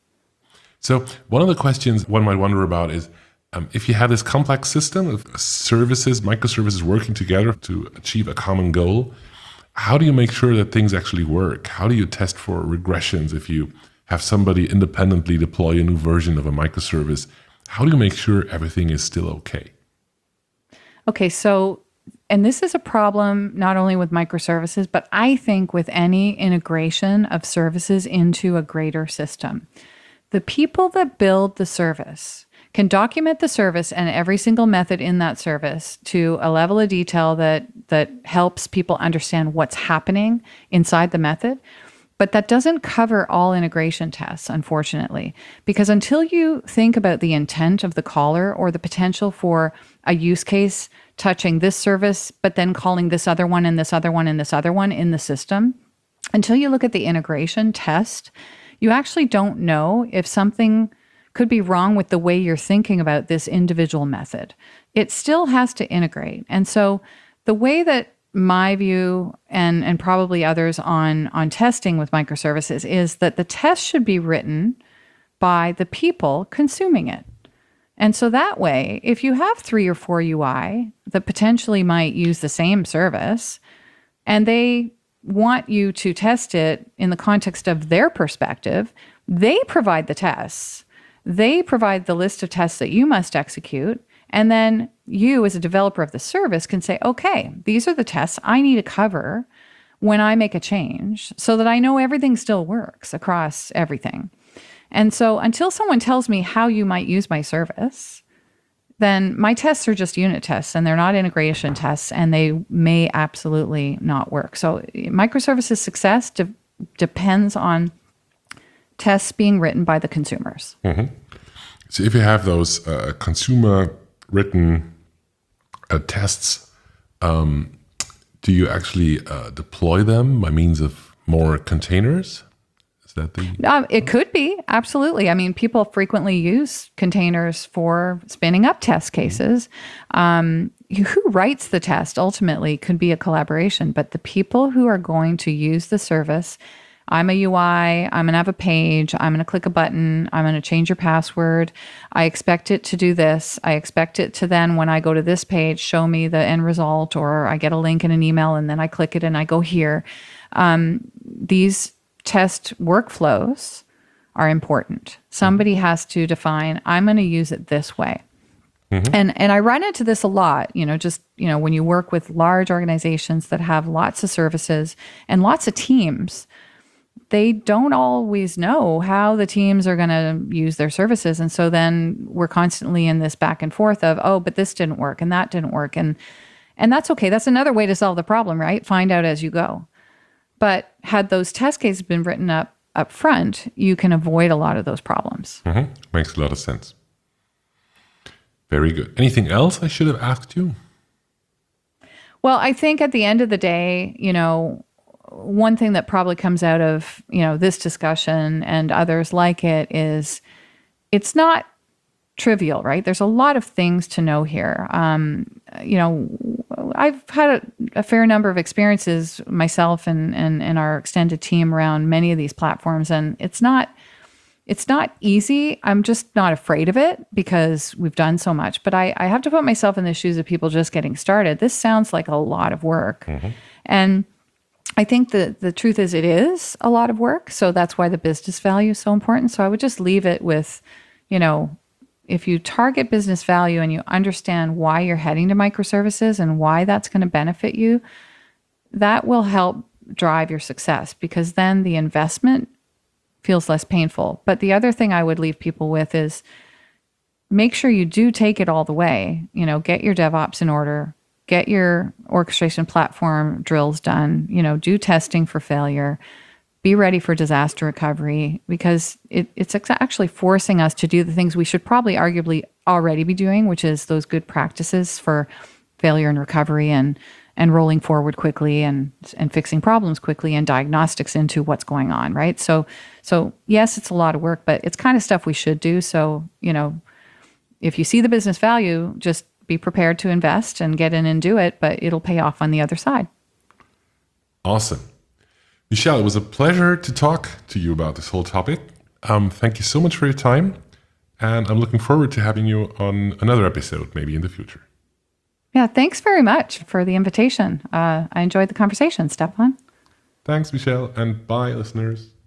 [SPEAKER 1] So one of the questions one might wonder about is, um, if you have this complex system of services, microservices working together to achieve a common goal, how do you make sure that things actually work? How do you test for regressions if you have somebody independently deploy a new version of a microservice? How do you make sure everything is still okay?
[SPEAKER 2] Okay, so, and this is a problem not only with microservices, but I think with any integration of services into a greater system. The people that build the service can document the service and every single method in that service to a level of detail that that helps people understand what's happening inside the method. But that doesn't cover all integration tests, unfortunately, because until you think about the intent of the caller or the potential for a use case touching this service, but then calling this other one and this other one and this other one in the system, until you look at the integration test, you actually don't know if something could be wrong with the way you're thinking about this individual method. It still has to integrate. And so the way that my view and, and probably others on, on testing with microservices is that the test should be written by the people consuming it. And so that way, if you have three or four U I that potentially might use the same service, and they want you to test it in the context of their perspective, they provide the tests. They provide the list of tests that you must execute. And then you, as a developer of the service, can say, okay, these are the tests I need to cover when I make a change so that I know everything still works across everything. And so until someone tells me how you might use my service, then my tests are just unit tests and they're not integration tests, and they may absolutely not work. So microservices success de- depends on tests being written by the consumers.
[SPEAKER 1] Mm-hmm. So if you have those uh, consumer written uh, tests, um, do you actually uh, deploy them by means of more containers? Is that the...
[SPEAKER 2] Um, it could be, absolutely. I mean, people frequently use containers for spinning up test cases. Um, who writes the test ultimately could be a collaboration, but the people who are going to use the service, I'm a U I, I'm going to have a page, I'm going to click a button, I'm going to change your password. I expect it to do this. I expect it to then, when I go to this page, show me the end result, or I get a link in an email and then I click it and I go here. Um, these test workflows are important. Somebody has to define, I'm going to use it this way. Mm-hmm. And and I run into this a lot, you know, just, you know, when you work with large organizations that have lots of services and lots of teams, they don't always know how the teams are going to use their services. And so then we're constantly in this back and forth of, oh, but this didn't work and that didn't work. And and that's okay. That's another way to solve the problem, right? Find out as you go. But had those test cases been written up up front, you can avoid a lot of those problems.
[SPEAKER 1] Mm-hmm. Makes a lot of sense. Very good. Anything else I should have asked you?
[SPEAKER 2] Well, I think at the end of the day, you know, one thing that probably comes out of, you know, this discussion and others like it is it's not trivial, right? There's a lot of things to know here. Um, you know, I've had a, a fair number of experiences myself and, and, and our extended team around many of these platforms, and it's not it's not easy. I'm just not afraid of it because we've done so much. But I, I have to put myself in the shoes of people just getting started. This sounds like a lot of work. Mm-hmm. And I think the, the truth is it is a lot of work. So that's why the business value is so important. So I would just leave it with, you know, if you target business value and you understand why you're heading to microservices and why that's going to benefit you, that will help drive your success, because then the investment feels less painful. But the other thing I would leave people with is make sure you do take it all the way. You know, get your DevOps in order, get your orchestration platform drills done, you know, do testing for failure, be ready for disaster recovery, because it, it's actually forcing us to do the things we should probably arguably already be doing, which is those good practices for failure and recovery and and rolling forward quickly and and fixing problems quickly and diagnostics into what's going on, right? So so yes, it's a lot of work, but it's kind of stuff we should do. So, you know, if you see the business value, just be prepared to invest and get in and do it, but it'll pay off on the other side.
[SPEAKER 1] Awesome. Michelle, it was a pleasure to talk to you about this whole topic. Um, thank you so much for your time. And I'm looking forward to having you on another episode, maybe in the future.
[SPEAKER 2] Yeah, thanks very much for the invitation. Uh, I enjoyed the conversation, Stefan.
[SPEAKER 1] Thanks, Michelle, and bye, listeners.